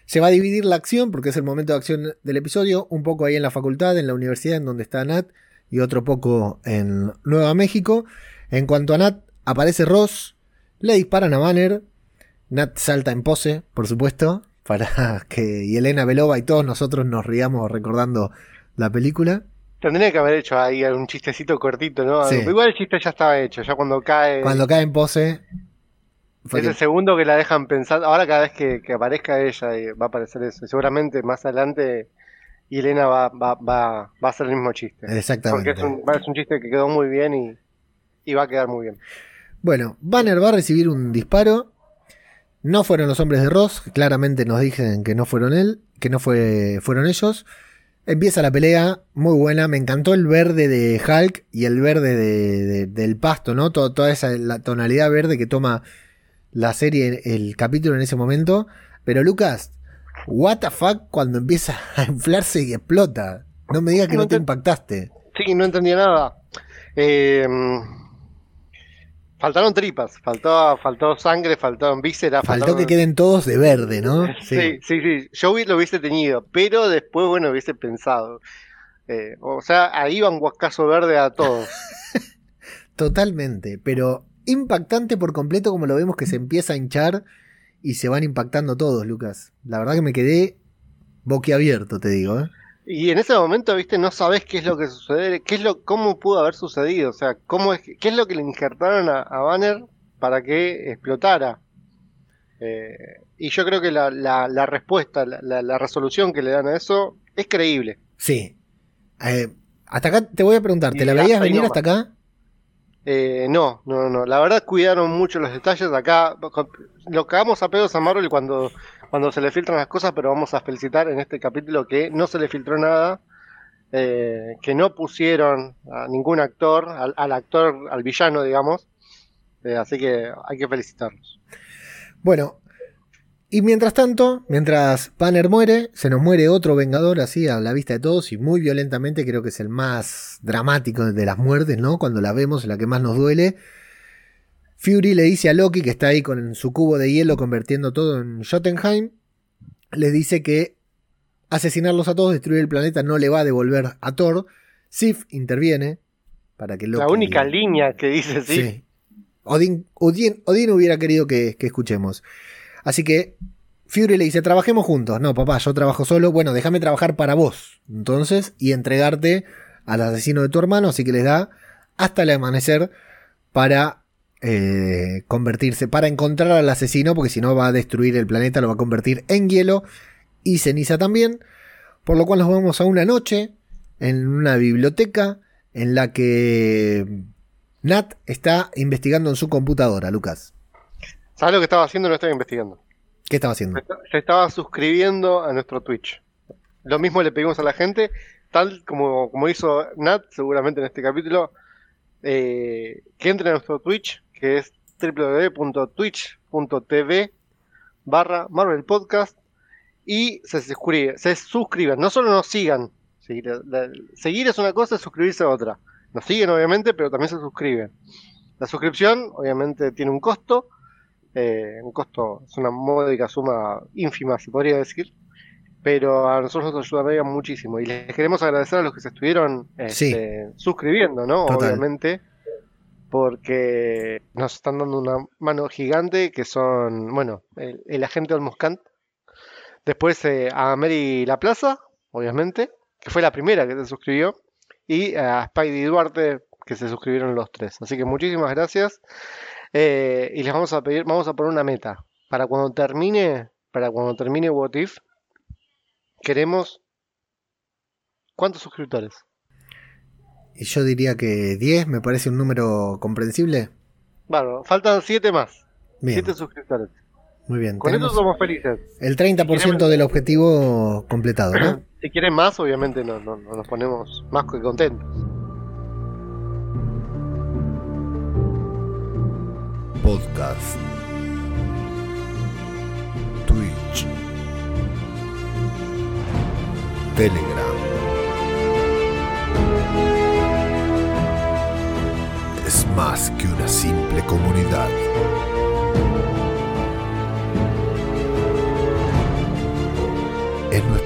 Se va a dividir la acción, porque es el momento de acción del episodio, un poco ahí en la facultad, en la universidad en donde está Nat, y otro poco en Nueva México. En cuanto a Nat, aparece Ross, le disparan a Banner, Nat salta en pose, por supuesto, para que Yelena Belova y todos nosotros nos riamos recordando la película. Tendría que haber hecho ahí un chistecito cortito, ¿no? Sí. Igual el chiste ya estaba hecho, ya cuando cae... Cuando cae en pose... Es el segundo que la dejan pensando. Ahora cada vez que, que aparezca ella eh, va a aparecer eso. Y seguramente más adelante Yelena va, va, va, va a hacer el mismo chiste. Exactamente. Porque es un, es un chiste que quedó muy bien y, y va a quedar muy bien. Bueno, Banner va a recibir un disparo. No fueron los hombres de Ross. Claramente nos dicen que no fueron él, que no fue, fueron ellos. Empieza la pelea, muy buena. Me encantó el verde de Hulk y el verde de, de, del pasto, ¿no? Todo, toda esa la tonalidad verde que toma la serie, el capítulo en ese momento. Pero Lucas, what the fuck cuando empieza a inflarse y explota. No me digas que no, no te, te impactaste. Sí, no entendía nada. Eh, faltaron tripas, faltó, faltó sangre, faltaron vísceras. Faltó faltaron... que queden todos de verde, ¿no? Sí, sí, sí. sí. Yo lo hubiese tenido, pero después, bueno, hubiese pensado. Eh, o sea, ahí va un guascazo verde a todos. Totalmente, pero impactante por completo como lo vemos que se empieza a hinchar y se van impactando todos, Lucas. La verdad que me quedé boquiabierto, te digo, ¿eh? Y en ese momento, viste, no sabes qué es lo que sucede, qué es lo, cómo pudo haber sucedido, o sea, cómo es, qué es lo que le injertaron a, a Banner para que explotara. Eh, y yo creo que la, la, la respuesta, la, la, la resolución que le dan a eso es creíble. Sí. Eh, hasta acá te voy a preguntar, ¿te la veías venir hasta acá? Eh, no, no, no. La verdad cuidaron mucho los detalles. Acá lo cagamos a pedos a Marvel cuando, cuando se le filtran las cosas, pero vamos a felicitar en este capítulo que no se le filtró nada, eh, que no pusieron a ningún actor, al, al actor, al villano, digamos. Eh, así que hay que felicitarlos. Bueno, y mientras tanto, mientras Banner muere, se nos muere otro Vengador así a la vista de todos y muy violentamente. Creo que es el más dramático de las muertes, ¿no? Cuando la vemos, la que más nos duele. Fury le dice a Loki, que está ahí con su cubo de hielo convirtiendo todo en Jotunheim, le dice que asesinarlos a todos, destruir el planeta, no le va a devolver a Thor. Sif interviene para que Loki... La única línea que dice Sif. Sí. Odín, Odín, Odín hubiera querido que, que escuchemos. Así que Fury le dice, trabajemos juntos. No, papá, yo trabajo solo. Bueno, déjame trabajar para vos, entonces, y entregarte al asesino de tu hermano. Así que les da hasta el amanecer para eh, convertirse, para encontrar al asesino, porque si no va a destruir el planeta, lo va a convertir en hielo y ceniza también. Por lo cual nos vamos a una noche en una biblioteca en la que Nat está investigando en su computadora, Lucas. ¿Sabes lo que estaba haciendo? No estaba investigando. ¿Qué estaba haciendo? Se estaba suscribiendo a nuestro Twitch. Lo mismo le pedimos a la gente, tal como, como hizo Nat, seguramente en este capítulo, eh, que entre a nuestro Twitch, que es doble u doble u doble u punto twitch punto t v barra Marvel Podcast, y se suscriben, se suscriban. No solo nos sigan, seguir, la, seguir es una cosa, suscribirse es otra. Nos siguen obviamente, pero también se suscriben. La suscripción obviamente tiene un costo. Eh, un costo, es una módica suma ínfima, se podría decir, pero a nosotros nos ayudaría muchísimo y les queremos agradecer a los que se estuvieron este, sí. suscribiendo, ¿no? Total. Obviamente, porque nos están dando una mano gigante, que son, bueno, el, el agente Olmoscant, después eh, a Mary La Plaza, obviamente, que fue la primera que se suscribió, y a Spidey Duarte, que se suscribieron los tres, así que muchísimas gracias. Eh, y les vamos a pedir, vamos a poner una meta para cuando termine, para cuando termine What If, queremos ¿cuántos suscriptores? Y yo diría que diez me parece un número comprensible. Bueno, faltan siete más. Bien. siete suscriptores. Muy bien. Con eso somos felices. El treinta por ciento si del objetivo completado, ¿no? Si quieren más, obviamente no, no, no nos ponemos más que contentos. Podcast, Twitch, Telegram, es más que una simple comunidad.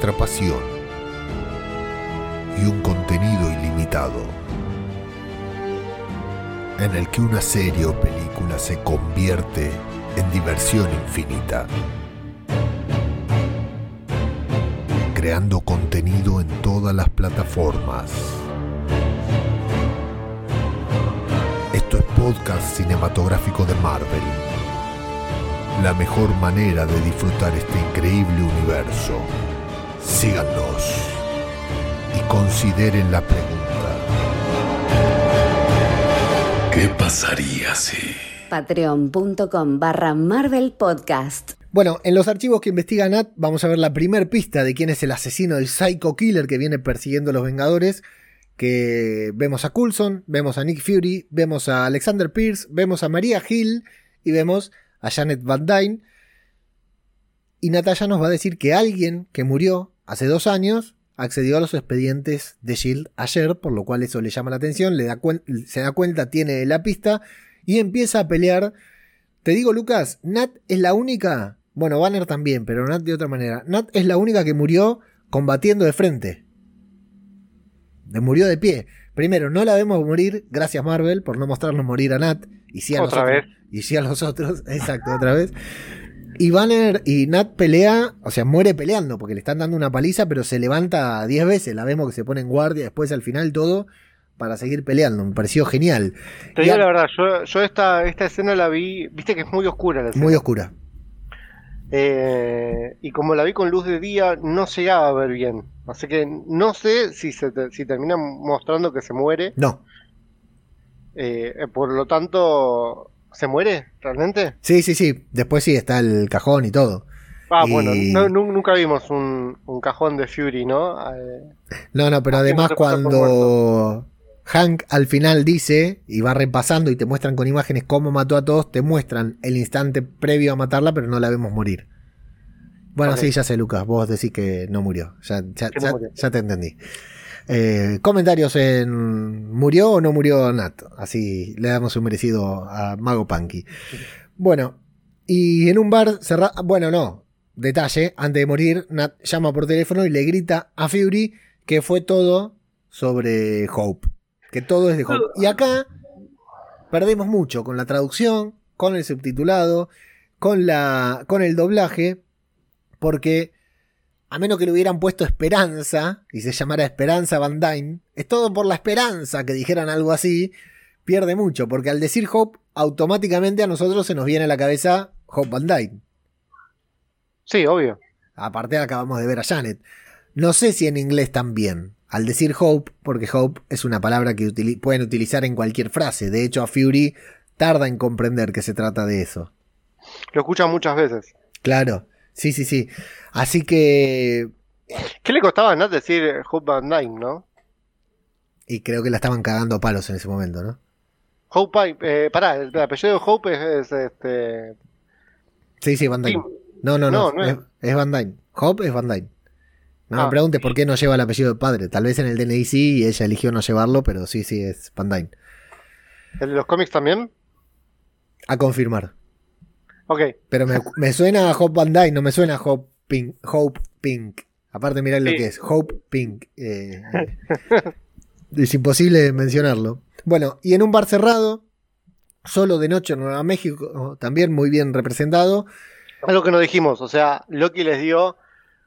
nuestra pasión y un contenido ilimitado, en el que una serie o película se convierte en diversión infinita, creando contenido en todas las plataformas. Esto es Podcast Cinematográfico de Marvel, la mejor manera de disfrutar este increíble universo. Síganos y consideren la pregunta: ¿qué pasaría si? Patreon.com barra Marvel Podcast. Bueno, en los archivos que investiga Nat vamos a ver la primer pista de quién es el asesino del Psycho Killer que viene persiguiendo a los Vengadores. Que vemos a Coulson, vemos a Nick Fury, vemos a Alexander Pierce, vemos a Maria Hill y vemos a Janet Van Dyne. Y Natasha nos va a decir que alguien que murió hace dos años accedió a los expedientes de S H I E L D ayer, por lo cual eso le llama la atención, le da cuen- se da cuenta, tiene la pista y empieza a pelear. Te digo, Lucas, Nat es la única, bueno, Banner también, pero Nat de otra manera. Nat es la única que murió combatiendo de frente. De murió de pie. Primero, no la vemos morir, gracias Marvel por no mostrarnos morir a Nat. Y sí a Otra los otros, vez. Y sí a los otros, exacto, otra vez. Y Banner y Nat pelea, o sea, muere peleando porque le están dando una paliza, pero se levanta diez veces. La vemos que se pone en guardia, después al final todo para seguir peleando. Me pareció genial. Te Y digo a- la verdad, yo, yo esta, esta escena la vi, viste que es muy oscura la escena. Muy oscura. Eh, y como la vi con luz de día, no llegaba a ver bien. Así que no sé si se te- si termina mostrando que se muere. No. Eh, eh, por lo tanto, ¿se muere realmente? Sí, sí, sí. Después sí está el cajón y todo. Ah, Y- bueno, no- nu- nunca vimos un, un cajón de Fury, ¿no? Eh, No, no, pero Así además no te pasas por cuando Hank al final dice y va repasando y te muestran con imágenes cómo mató a todos, te muestran el instante previo a matarla, pero no la vemos morir. Bueno, Ok. sí, ya sé, Lucas, vos decís que no murió. Ya, ya, Que no ya- murió. ya te entendí. Eh, comentarios en ¿murió o no murió Nat? Así le damos un merecido a Mago Punky. Bueno, y en un bar cerrado, bueno, no, detalle, antes de morir, Nat llama por teléfono y le grita a Fury que fue todo sobre Hope, que todo es de Hope. Y acá perdemos mucho con la traducción, con el subtitulado, con la con el doblaje, porque a menos que le hubieran puesto Esperanza y se llamara Esperanza Van Dyne, es todo por la esperanza que dijeran algo así, pierde mucho, porque al decir Hope, automáticamente a nosotros se nos viene a la cabeza Hope Van Dyne. sí, obvio. Aparte acabamos de ver a Janet. No sé si en inglés también, al decir Hope, porque Hope es una palabra que utili- pueden utilizar en cualquier frase. De hecho, a Fury tarda en comprender que se trata de eso. Lo escuchan muchas veces. Claro, sí, sí, sí. Así que... ¿Qué le costaba a Nat decir eh, Hope Van Dyne, no? Y creo que la estaban cagando a palos en ese momento, ¿no? Hope, eh, pará, el apellido de Hope es, es, este... Sí, sí, Van Dyne. Tim. No, no, no, No, no es, es. es Van Dyne. Hope es Van Dyne. No Ah. me preguntes por qué no lleva el apellido de padre. Tal vez en el D N I sí y ella eligió no llevarlo, pero sí, sí, es Van Dyne. ¿El de los cómics también? A confirmar. Ok. Pero me, me suena a Hope Van Dyne, no me suena a Hope Pink. Hope Pink. Aparte, mirá lo Sí. que es. Hope Pink. Eh, es imposible mencionarlo. Bueno, y en un bar cerrado, solo de noche en Nueva México, también muy bien representado. Algo que no dijimos, o sea, Loki les dio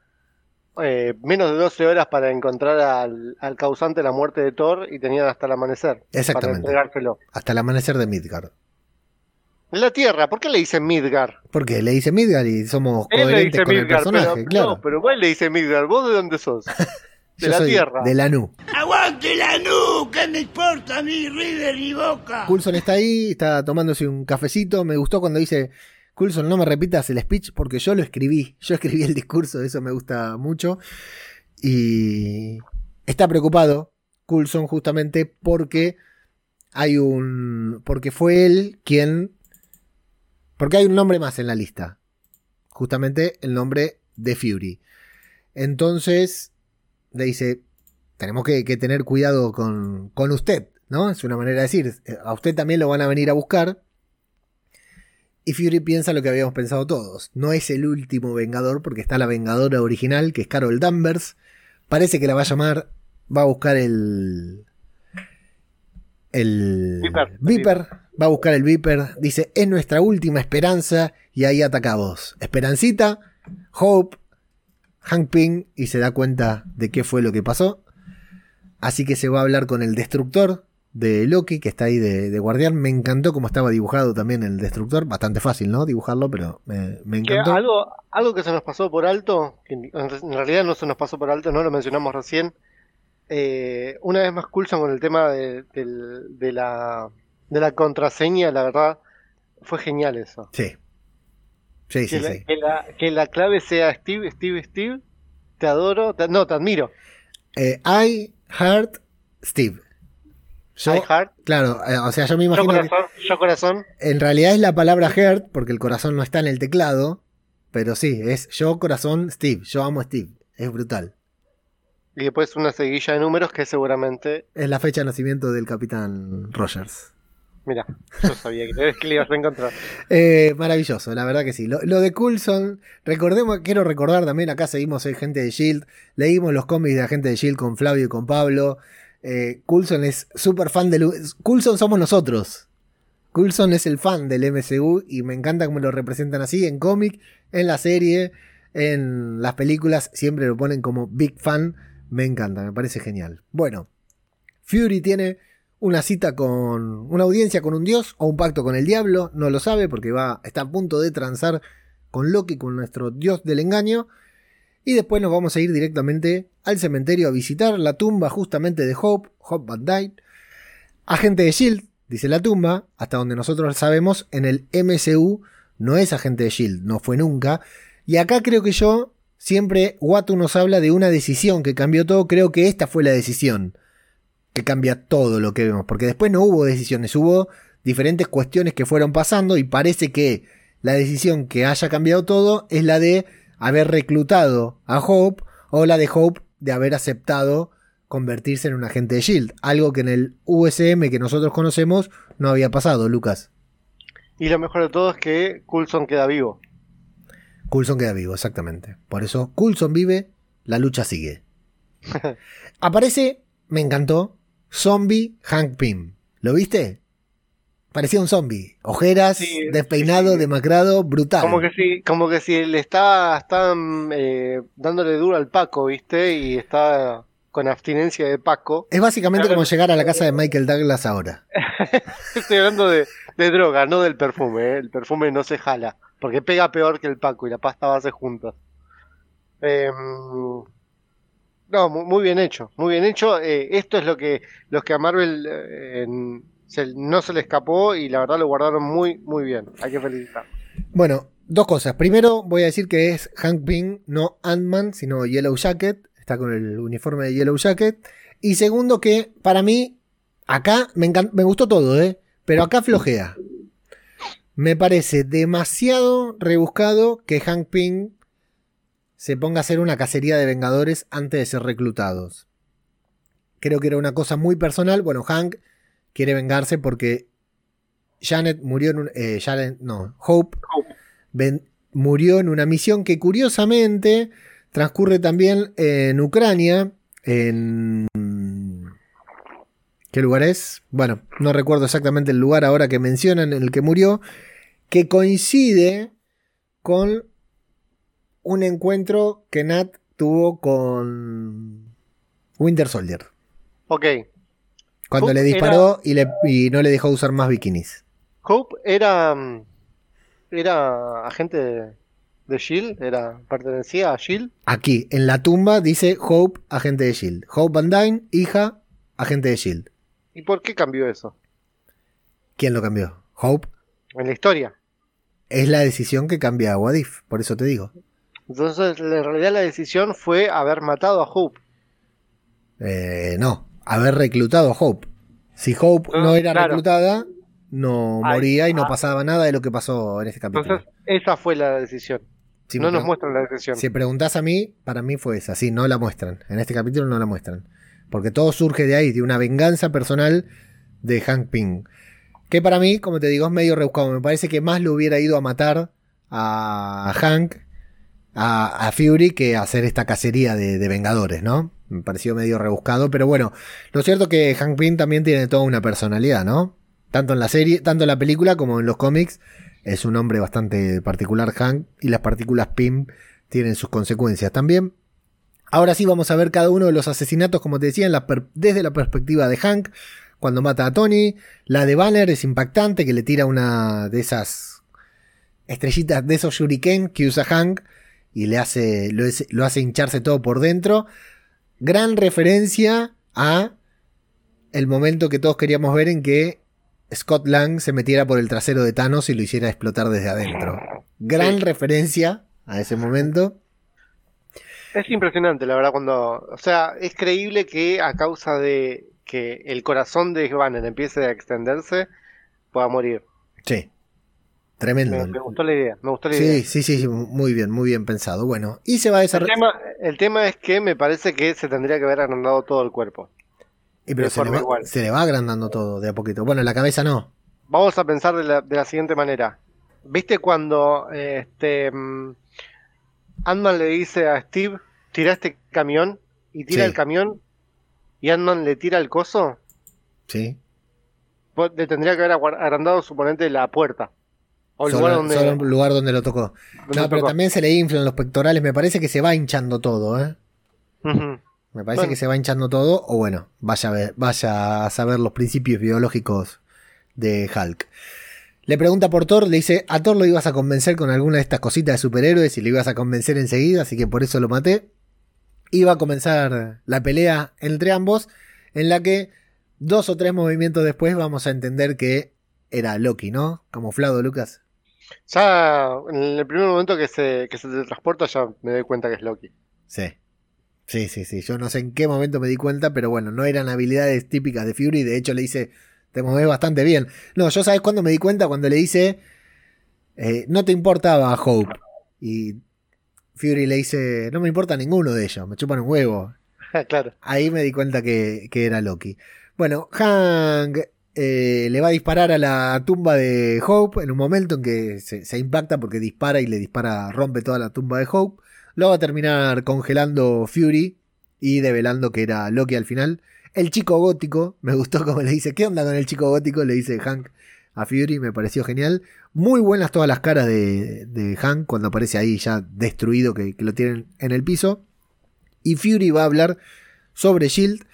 eh, menos de doce horas para encontrar al, al causante de la muerte de Thor y tenían hasta el amanecer para Exactamente. entregárselo. Hasta el amanecer de Midgard. En la Tierra, ¿por qué le dicen Midgard? Porque le dice Midgard y somos Él le coherentes dice con el Midgard, personaje, pero, claro. no, pero él le dice Midgard. ¿Vos de dónde sos? De Yo la soy Tierra. de Lanú. ¡Aguante la nu! ¿Qué me importa a mí, River y Boca? Coulson está ahí, está tomándose un cafecito. Me gustó cuando dice, Coulson, no me repitas el speech porque yo lo escribí. Yo escribí el discurso, eso me gusta mucho. Y está preocupado Coulson justamente porque hay un... porque fue él quien... porque hay un nombre más en la lista. Justamente el nombre de Fury. Entonces le dice, tenemos que, que tener cuidado con, con usted, ¿no? Es una manera de decir, a usted también lo van a venir a buscar. Y Fury piensa lo que habíamos pensado todos. No es el último Vengador porque está la Vengadora original, que es Carol Danvers. Parece que la va a llamar, va a buscar el... El Viper. Viper. Va a buscar el Viper. Dice, es nuestra última esperanza y ahí atacamos. Esperancita, Hope, Hank Pym y se da cuenta de qué fue lo que pasó. Así que se va a hablar con el Destructor de Loki, que está ahí de, de guardián. Me encantó cómo estaba dibujado también el Destructor. Bastante fácil, ¿no? Dibujarlo, pero me, me Que encantó. algo, algo que se nos pasó por alto, que en realidad no se nos pasó por alto, no lo mencionamos recién. Eh, una vez más Coulson con el tema de, del- de la, de la contraseña, la verdad, fue genial eso. Sí. Sí, Que, sí, la, sí. que, la, que la clave sea Steve, Steve, Steve, te adoro, te- no, te admiro. Eh, I Heart Steve. Yo, I heart, claro, eh, o sea, yo me yo imagino que corazón, yo corazón. en realidad es la palabra heart, porque el corazón no está en el teclado, pero sí, es yo corazón Steve, yo amo a Steve, es brutal. Y después una seguilla de números que seguramente, Es la fecha de nacimiento del Capitán Rogers. mira, yo sabía que, que le ibas a encontrar. Eh, maravilloso, la verdad que sí. Lo, lo de Coulson, recordemos, quiero recordar también, acá seguimos el Gente de Shield, leímos los cómics de Agente de Shield con Flavio y con Pablo. Eh, Coulson es súper fan del... Coulson somos nosotros. Coulson es el fan del M C U y me encanta cómo lo representan así en cómic, en la serie, en las películas, siempre lo ponen como big fan. Me encanta, me parece genial. Bueno, Fury tiene una cita con una audiencia con un dios o un pacto con el diablo, no lo sabe porque va, está a punto de transar con Loki, con nuestro dios del engaño. Y después nos vamos a ir directamente al cementerio a visitar la tumba justamente de Hope, Hope Van Dyne. Agente de Shield, dice la tumba, hasta donde nosotros sabemos, en el M C U no es agente de Shield, no fue nunca. Y acá creo que yo, siempre Watu nos habla de una decisión que cambió todo, creo que esta fue la decisión que cambia todo lo que vemos, porque después no hubo decisiones, hubo diferentes cuestiones que fueron pasando y parece que la decisión que haya cambiado todo es la de haber reclutado a Hope o la de Hope de haber aceptado convertirse en un agente de Shield, algo que en el U S M que nosotros conocemos no había pasado, Lucas. Y lo mejor de todo es que Coulson queda vivo. Coulson queda vivo, exactamente. Por eso Coulson vive, la lucha sigue. Aparece, me encantó, Zombie Hank Pym. ¿Lo viste? Parecía un zombie. Ojeras, Sí, despeinado, sí, sí. demacrado, brutal. Como que si, como que si le está, están eh, dándole duro al Paco, ¿viste? Y está con abstinencia de Paco. Es básicamente como llegar a la casa de Michael Douglas ahora. Estoy hablando de, de droga, no del perfume, ¿eh? El perfume no se jala, porque pega peor que el Paco y la pasta base juntas. Eh, no, mu- muy bien hecho, muy bien hecho. Eh, esto es lo que, los que a Marvel eh, en- se- no se le escapó y la verdad lo guardaron muy, muy bien. Hay que felicitar. Bueno, dos cosas. Primero voy a decir que es Hank Pym, no Ant-Man, sino Yellow Jacket. Está con el uniforme de Yellow Jacket. Y segundo que, para mí, acá me, encan- me gustó todo, ¿eh? Pero acá flojea. Me parece demasiado rebuscado que Hank Pym se ponga a hacer una cacería de Vengadores antes de ser reclutados. Creo que era una cosa muy personal. Bueno, Hank quiere vengarse porque Janet murió en un... eh, Janet, no, Hope, Hope. ven- murió en una misión que curiosamente transcurre también en Ucrania, en... ¿Qué lugar es? Bueno, no recuerdo exactamente el lugar ahora que mencionan en el que murió, que coincide con un encuentro que Nat tuvo con Winter Soldier. Ok, Cuando Hope le disparó y, le, y no le dejó usar más bikinis. Hope era, mm, era agente de, de Shield, era, pertenecía a Shield. Aquí, en la tumba, dice Hope, agente de Shield. Hope Van Dyne, hija, agente de Shield. ¿Y por qué cambió eso? ¿Quién lo cambió? Hope. En la historia. Es la decisión que cambia a Wadif, por eso te digo. Entonces, en realidad la decisión fue haber matado a Hope. Eh, no, haber reclutado a Hope. Si Hope Ah, no era claro. reclutada, no Ay, moría y no ah. pasaba nada de lo que pasó en este capítulo. Entonces, esa fue la decisión. Si no me nos pregun- muestran la decisión. Si preguntás a mí, para mí fue esa. Sí, no la muestran. En este capítulo no la muestran. Porque todo surge de ahí, de una venganza personal de Hank Pym. Que para mí, como te digo, es medio rebuscado. Me parece que más lo hubiera ido a matar a Hank, a, a Fury, que a hacer esta cacería de, de Vengadores, ¿no? Me pareció medio rebuscado, pero bueno, lo cierto es que Hank Pym también tiene toda una personalidad, ¿no? Tanto en la serie, tanto en la película como en los cómics, es un hombre bastante particular Hank, y las partículas Pym tienen sus consecuencias también. Ahora sí vamos a ver cada uno de los asesinatos, como te decía, en la per- desde la perspectiva de Hank, cuando mata a Tony. La de Banner es impactante, que le tira una de esas estrellitas, de esos shuriken que usa Hank, y le hace, lo, es, lo hace hincharse todo por dentro. Gran referencia a el momento que todos queríamos ver en que Scott Lang se metiera por el trasero de Thanos y lo hiciera explotar desde adentro. Gran sí. referencia a ese momento. Es impresionante, la verdad, cuando... O sea, es creíble que a causa de que el corazón de Banner empiece a extenderse, pueda morir. Sí. Tremendo. Me, me gustó la idea, me gustó la sí, idea. Sí, sí, sí, muy bien, muy bien pensado. Bueno, y se va a desarrollar... El tema, el tema es que me parece que se tendría que haber agrandado todo el cuerpo. Y pero se le, va, se le va agrandando todo de a poquito. Bueno, la cabeza no. Vamos a pensar de la, de la siguiente manera. ¿Viste cuando este um, Ant-Man le dice a Steve, tira este camión, y tira sí. el camión, y Ant-Man le tira el coso? Sí. Pues le tendría que haber agrandado, suponente, la puerta. O el solo, lugar donde... solo el lugar donde lo tocó. Donde no, pero tocó. también se le inflan los pectorales. Me parece que se va hinchando todo, ¿eh? Uh-huh. Me parece bueno. que se va hinchando todo. O bueno, vaya a ver, vaya a saber los principios biológicos de Hulk. Le pregunta por Thor, le dice, a Thor lo ibas a convencer con alguna de estas cositas de superhéroes y lo ibas a convencer enseguida, así que por eso lo maté. Iba a comenzar la pelea entre ambos, en la que dos o tres movimientos después vamos a entender que era Loki, ¿no? Camuflado, Lucas. Ya en el primer momento que se, que se transporta ya me doy cuenta que es Loki. Sí. Sí, sí, sí. Yo no sé en qué momento me di cuenta, pero bueno, no eran habilidades típicas de Fury. De hecho le dice, te mueves bastante bien. No, yo sabes cuándo me di cuenta, cuando le dice, eh, no te importaba Hope. Y Fury le dice, no me importa ninguno de ellos, me chupan un huevo. Claro. Ahí me di cuenta que, que era Loki. Bueno, Hank eh, le va a disparar a la tumba de Hope en un momento en que se, se impacta porque dispara y le dispara, rompe toda la tumba de Hope. Lo va a terminar congelando Fury y develando que era Loki al final. El chico gótico, me gustó como le dice, ¿qué onda con el chico gótico? Le dice Hank a Fury, me pareció genial. Muy buenas todas las caras de, de Hank cuando aparece ahí ya destruido, que, que lo tienen en el piso. Y Fury va a hablar sobre S H I E L D,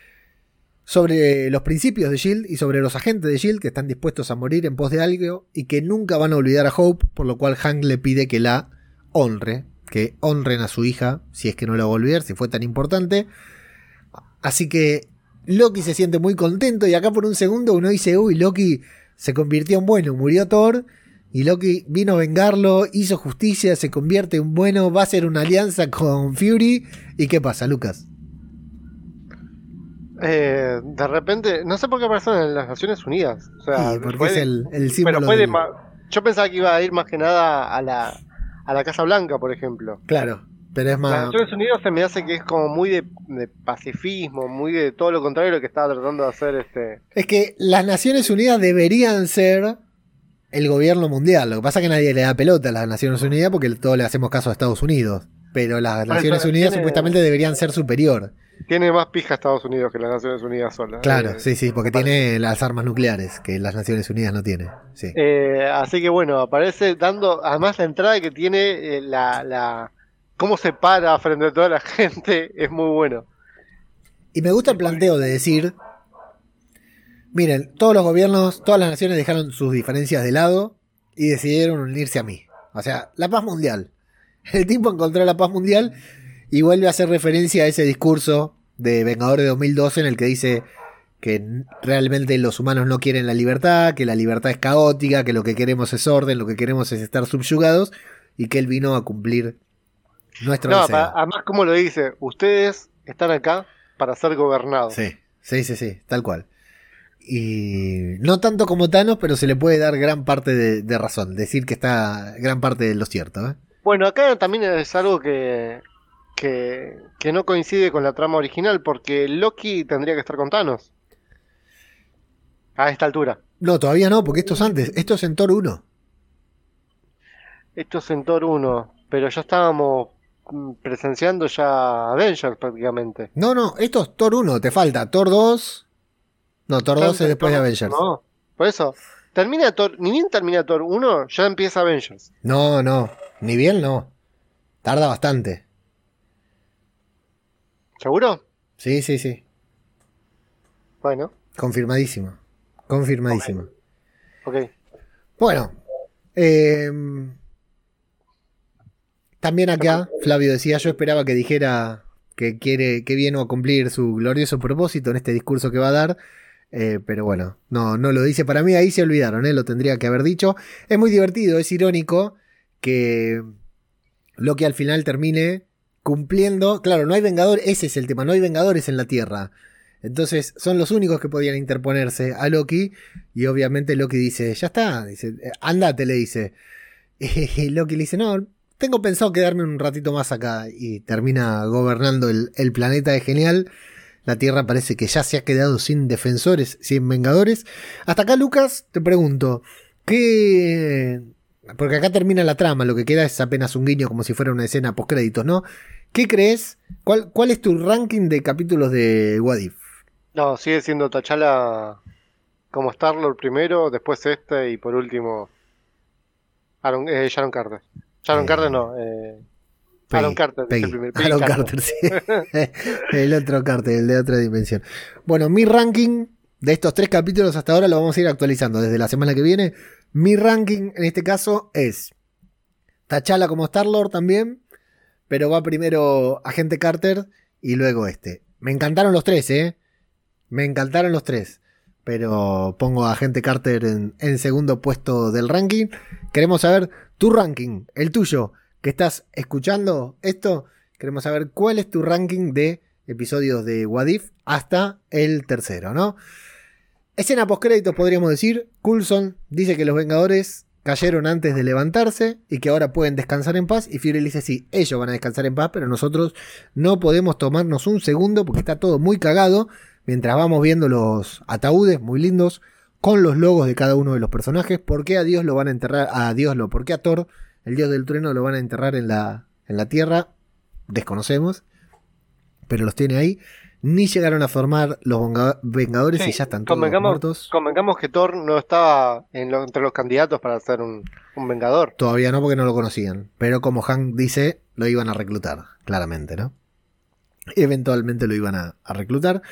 sobre los principios de S H I E L D y sobre los agentes de S H I E L D que están dispuestos a morir en pos de algo y que nunca van a olvidar a Hope, por lo cual Hank le pide que la honre, que honren a su hija, si es que no la va a olvidar, si fue tan importante. Así que Loki se siente muy contento y acá por un segundo uno dice, uy, Loki se convirtió en bueno, murió Thor y Loki vino a vengarlo, hizo justicia, se convierte en bueno, va a hacer una alianza con Fury. ¿Y qué pasa, Lucas? Eh, de repente, no sé por qué aparecen en las Naciones Unidas. O sea, sí, porque fue es de, el, el símbolo. Pero fue de del... ma- Yo pensaba que iba a ir más que nada a la, a la Casa Blanca, por ejemplo. Claro, pero es más... Las Naciones Unidas se me hace que es como muy de, de pacifismo, muy de todo lo contrario a lo que estaba tratando de hacer este... Es que las Naciones Unidas deberían ser el gobierno mundial. Lo que pasa es que nadie le da pelota a las Naciones Unidas porque todos le hacemos caso a Estados Unidos. Pero las Bueno, Naciones tiene, Unidas supuestamente deberían ser superior. Tiene más pija Estados Unidos que las Naciones Unidas solas. Claro, eh, sí, sí, porque tiene las armas nucleares que las Naciones Unidas no tienen. Sí. Eh, así que bueno, aparece dando, además la entrada que tiene, eh, la, la cómo se para frente a toda la gente, es muy bueno. Y me gusta el planteo de decir, miren, todos los gobiernos, todas las naciones dejaron sus diferencias de lado y decidieron unirse a mí. O sea, la paz mundial. El tipo encontró la paz mundial y vuelve a hacer referencia a ese discurso de Vengadores de dos mil doce en el que dice que realmente los humanos no quieren la libertad, que la libertad es caótica, que lo que queremos es orden, lo que queremos es estar subyugados y que él vino a cumplir nuestro No, deseo. pa- además como lo dice, ustedes están acá para ser gobernados. Sí, sí, sí, sí, tal cual. Y no tanto como Thanos, pero se le puede dar gran parte de, de razón, decir que está gran parte de lo cierto, ¿eh? Bueno, acá también es algo que, que, que no coincide con la trama original, porque Loki tendría que estar con Thanos. A esta altura. No, todavía no, porque esto es antes. Esto es en Thor uno. Esto es en Thor uno, pero ya estábamos mm, presenciando ya Avengers prácticamente. No, no, esto es Thor uno. Te falta Thor dos. No, Thor dos es después de Avengers. No, por eso. Termina Thor, ni bien termina Thor uno, ya empieza Avengers. No, no. Ni bien no. Tarda bastante. ¿Seguro? Sí, sí, sí. Bueno, Confirmadísimo. Confirmadísimo. ok. Bueno. eh, también acá, Flavio decía, yo esperaba que dijera que quiere, que viene a cumplir su glorioso propósito en este discurso que va a dar. Eh, pero bueno, no, no lo dice. Para mí ahí se olvidaron, ¿eh? Lo tendría que haber dicho. Es muy divertido, es irónico que Loki al final termine cumpliendo. Claro, no hay vengadores, ese es el tema, no hay vengadores en la Tierra. Entonces son los únicos que podían interponerse a Loki. Y obviamente Loki dice, ya está, dice, andate, le dice. Y Loki le dice, no, tengo pensado quedarme un ratito más acá. Y termina gobernando el, el planeta, es genial. La Tierra parece que ya se ha quedado sin defensores, sin vengadores. Hasta acá, Lucas, te pregunto, ¿qué...? Porque acá termina la trama, lo que queda es apenas un guiño como si fuera una escena postcréditos, ¿no? ¿Qué crees? ¿Cuál, cuál es tu ranking de capítulos de What If? No, sigue siendo T'Challa como Star-Lord primero, después este y por último Aaron, eh, Sharon Carter. Sharon Eh, Carter no, eh, Peggy, Aaron Carter. Peggy. Es el primer, Peggy Aaron Carter. Carter, sí. El otro Carter, el de otra dimensión. Bueno, mi ranking de estos tres capítulos hasta ahora lo vamos a ir actualizando desde la semana que viene. Mi ranking en este caso es T'Challa como Star-Lord también, pero va primero Agente Carter y luego este. Me encantaron los tres, ¿eh? Me encantaron los tres, pero pongo a Agente Carter en, en segundo puesto del ranking. Queremos saber tu ranking, el tuyo, que estás escuchando esto. Queremos saber cuál es tu ranking de episodios de What If hasta el tercero, ¿no? Escena postcréditos, podríamos decir. Coulson dice que los Vengadores cayeron antes de levantarse y que ahora pueden descansar en paz. Y Fury dice, sí, ellos van a descansar en paz, pero nosotros no podemos tomarnos un segundo porque está todo muy cagado. Mientras vamos viendo los ataúdes muy lindos con los logos de cada uno de los personajes. ¿Por qué a Dios lo van a enterrar? A Dios lo, ¿por qué a Thor, el dios del trueno, lo van a enterrar en la, en la tierra? Desconocemos, pero los tiene ahí. Ni llegaron a formar los Vengadores Sí, y ya están todos convengamos, muertos. convengamos que Thor no estaba en lo- entre los candidatos para ser un, un Vengador. Todavía no, porque no lo conocían. Pero como Hank dice, lo iban a reclutar, claramente, ¿no? Eventualmente lo iban a, a reclutar.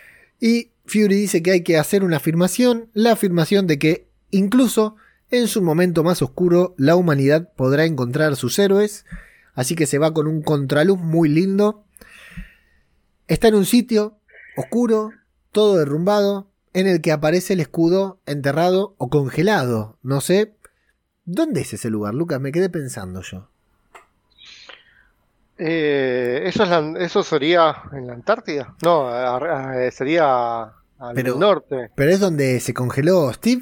Y Fury dice que hay que hacer una afirmación, la afirmación de que incluso en su momento más oscuro la humanidad podrá encontrar sus héroes. Así que se va con un contraluz muy lindo. Está en un sitio oscuro, todo derrumbado, en el que aparece el escudo enterrado o congelado. No sé. ¿Dónde es ese lugar, Lucas? Me quedé pensando yo. Eh, eso, es la- eso sería en la Antártida. No, a- a- sería al Pero- norte. ¿Pero es donde se congeló Steve?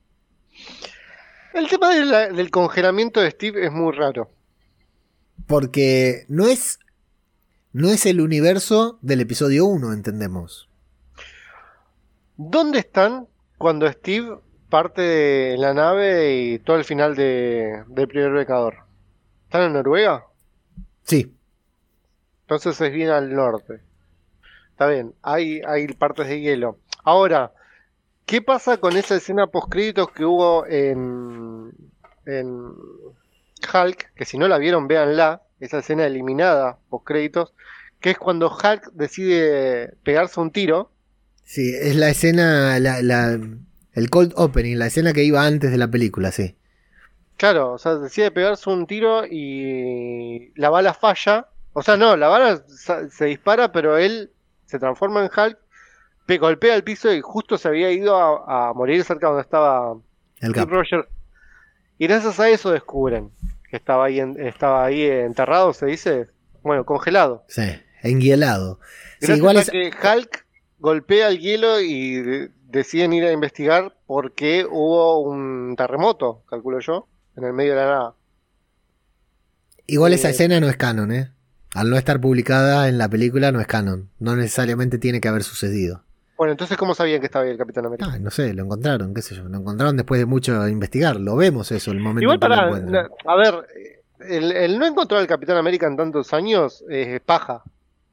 El tema de la- del congelamiento de Steve es muy raro. Porque no es... No es el universo del episodio uno, entendemos. ¿Dónde están cuando Steve parte de la nave y todo el final de, del primer Vengador? ¿Están en Noruega? Sí. Entonces es bien al norte. Está bien, hay, hay partes de hielo. Ahora, ¿qué pasa con esa escena postcréditos que hubo en, en Hulk? Que si no la vieron, véanla. Esa escena eliminada postcréditos, que es cuando Hulk decide pegarse un tiro. Sí, es la escena... La, la- el cold opening, la escena que iba antes de la película, sí. Claro, o sea, decide pegarse un tiro y la bala falla. O sea, no, la bala sa- se dispara, pero él se transforma en Hulk, pe- golpea el piso y justo se había ido a, a morir cerca donde estaba El Steve cap. Rogers. Y gracias a eso descubren que estaba ahí, en- estaba ahí enterrado, se dice, bueno, congelado. Sí, enhielado. Sí, Gracias igual a es... que Hulk golpea el hielo y de- deciden ir a investigar porque hubo un terremoto, calculo yo, en el medio de la nada. Igual esa Eh, escena no es canon, ¿eh? Al no estar publicada en la película no es canon. No necesariamente tiene que haber sucedido. Bueno, entonces, ¿cómo sabían que estaba ahí el Capitán América? Ah, no sé, lo encontraron, qué sé yo. Lo encontraron después de mucho investigar. Lo vemos eso, el momento Igual en que lo para, encuentran. a ver, el, el no encontrar al Capitán América en tantos años es paja.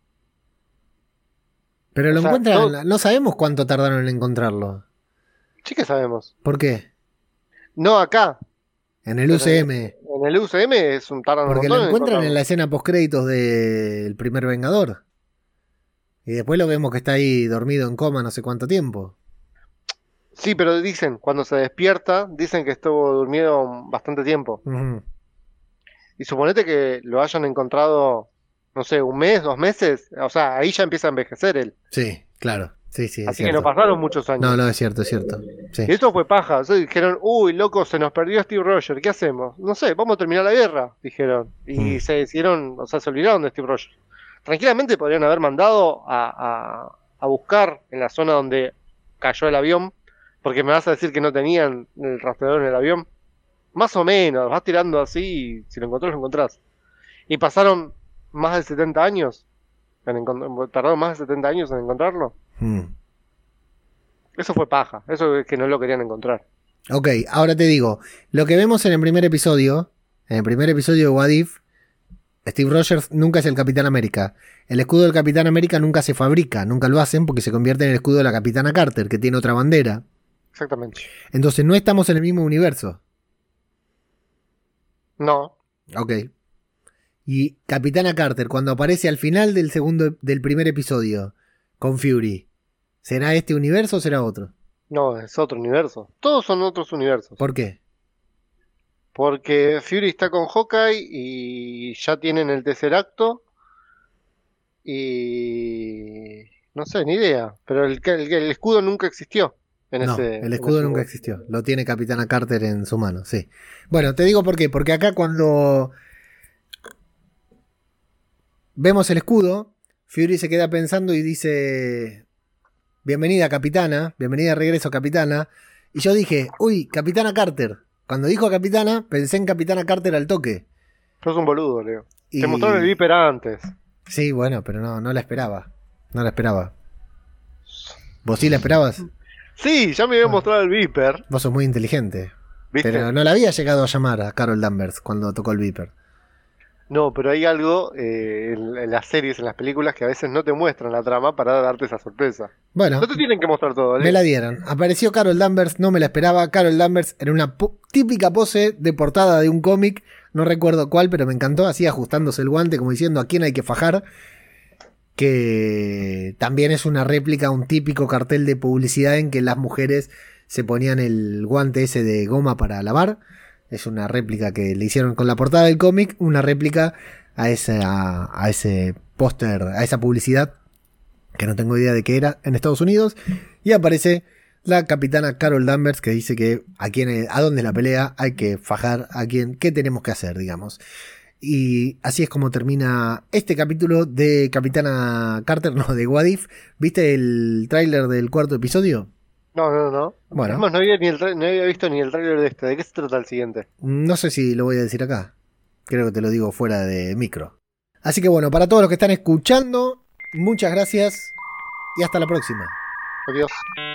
Pero lo o sea, encuentran, todo- no sabemos cuánto tardaron en encontrarlo. Sí que sabemos. ¿Por qué? No acá. En el U C M. En el U C M es un tardan un Porque montón lo en encuentran en encontrarlo. la escena postcréditos del primer Vengador. Y después lo vemos que está ahí dormido en coma no sé cuánto tiempo. Sí, pero dicen, cuando se despierta, dicen que estuvo durmiendo bastante tiempo. Ujú. Y suponete que lo hayan encontrado, no sé, un mes, dos meses. O sea, ahí ya empieza a envejecer él. Sí, claro. Sí, sí, es Así que cierto. no pasaron muchos años. No, no, es cierto, es cierto. Sí. Y eso fue paja. O sea, dijeron, uy, loco, se nos perdió Steve Rogers. ¿Qué hacemos? No sé, vamos a terminar la guerra, dijeron. Y Mm. se hicieron, o sea, se olvidaron de Steve Rogers. Tranquilamente podrían haber mandado a, a, a buscar en la zona donde cayó el avión. Porque me vas a decir que no tenían el rastreador en el avión. Más o menos, vas tirando así y si lo encontrás, lo encontrás. Y pasaron más de setenta años. En encont- tardaron más de setenta años en encontrarlo. Mm. Eso fue paja. Eso es que no lo querían encontrar. Ok, ahora te digo, lo que vemos en el primer episodio, en el primer episodio de What If, Steve Rogers nunca es el Capitán América. El escudo del Capitán América nunca se fabrica, nunca lo hacen porque se convierte en el escudo de la Capitana Carter, que tiene otra bandera. Exactamente. Entonces no estamos en el mismo universo. No. Ok. Y Capitana Carter, cuando aparece al final del segundo, del primer episodio, con Fury, ¿será este universo o será otro? No, es otro universo. Todos son otros universos. ¿Por qué? Porque Fury está con Hawkeye y ya tienen el tercer acto. Y no sé, ni idea. Pero el, el, el escudo nunca existió. En No, ese, el en escudo ese nunca lugar. existió. Lo tiene Capitana Carter en su mano, sí. Bueno, te digo por qué. Porque acá cuando vemos el escudo, Fury se queda pensando y dice: bienvenida, Capitana. Bienvenida de regreso, Capitana. Y yo dije: uy, Capitana Carter. Cuando dijo Capitana, pensé en Capitana Carter al toque. Sos un boludo, Leo. Y... Te mostraron el Viper antes. Sí, bueno, pero no, no la esperaba. No la esperaba. ¿Vos sí la esperabas? Sí, ya me había mostrado el Viper. Vos sos muy inteligente. ¿Viste? Pero no la había llegado a llamar a Carol Danvers cuando tocó el Viper. No, pero hay algo eh, en, en las series, en las películas, que a veces no te muestran la trama para darte esa sorpresa. Bueno, No te tienen que mostrar todo, me Leo. la dieron. Apareció Carol Danvers, no me la esperaba. Carol Danvers era una po- típica pose de portada de un cómic. No recuerdo cuál, pero me encantó. Así ajustándose el guante, como diciendo a quién hay que fajar. Que también es una réplica, un típico cartel de publicidad en que las mujeres se ponían el guante ese de goma para lavar. Es una réplica que le hicieron con la portada del cómic, una réplica a ese, a, a ese póster, a esa publicidad, que no tengo idea de qué era, en Estados Unidos. Y aparece la capitana Carol Danvers que dice que a, quién, a dónde es la pelea, hay que fajar a quién, qué tenemos que hacer, digamos. Y así es como termina este capítulo de Capitana Carter, no, de What If. ¿Viste el tráiler del cuarto episodio? No, no, no. Bueno. Es más, no había, ni el tra- no había visto ni el tráiler de este. ¿De qué se trata el siguiente? No sé si lo voy a decir acá. Creo que te lo digo fuera de micro. Así que bueno, para todos los que están escuchando, muchas gracias y hasta la próxima. Adiós.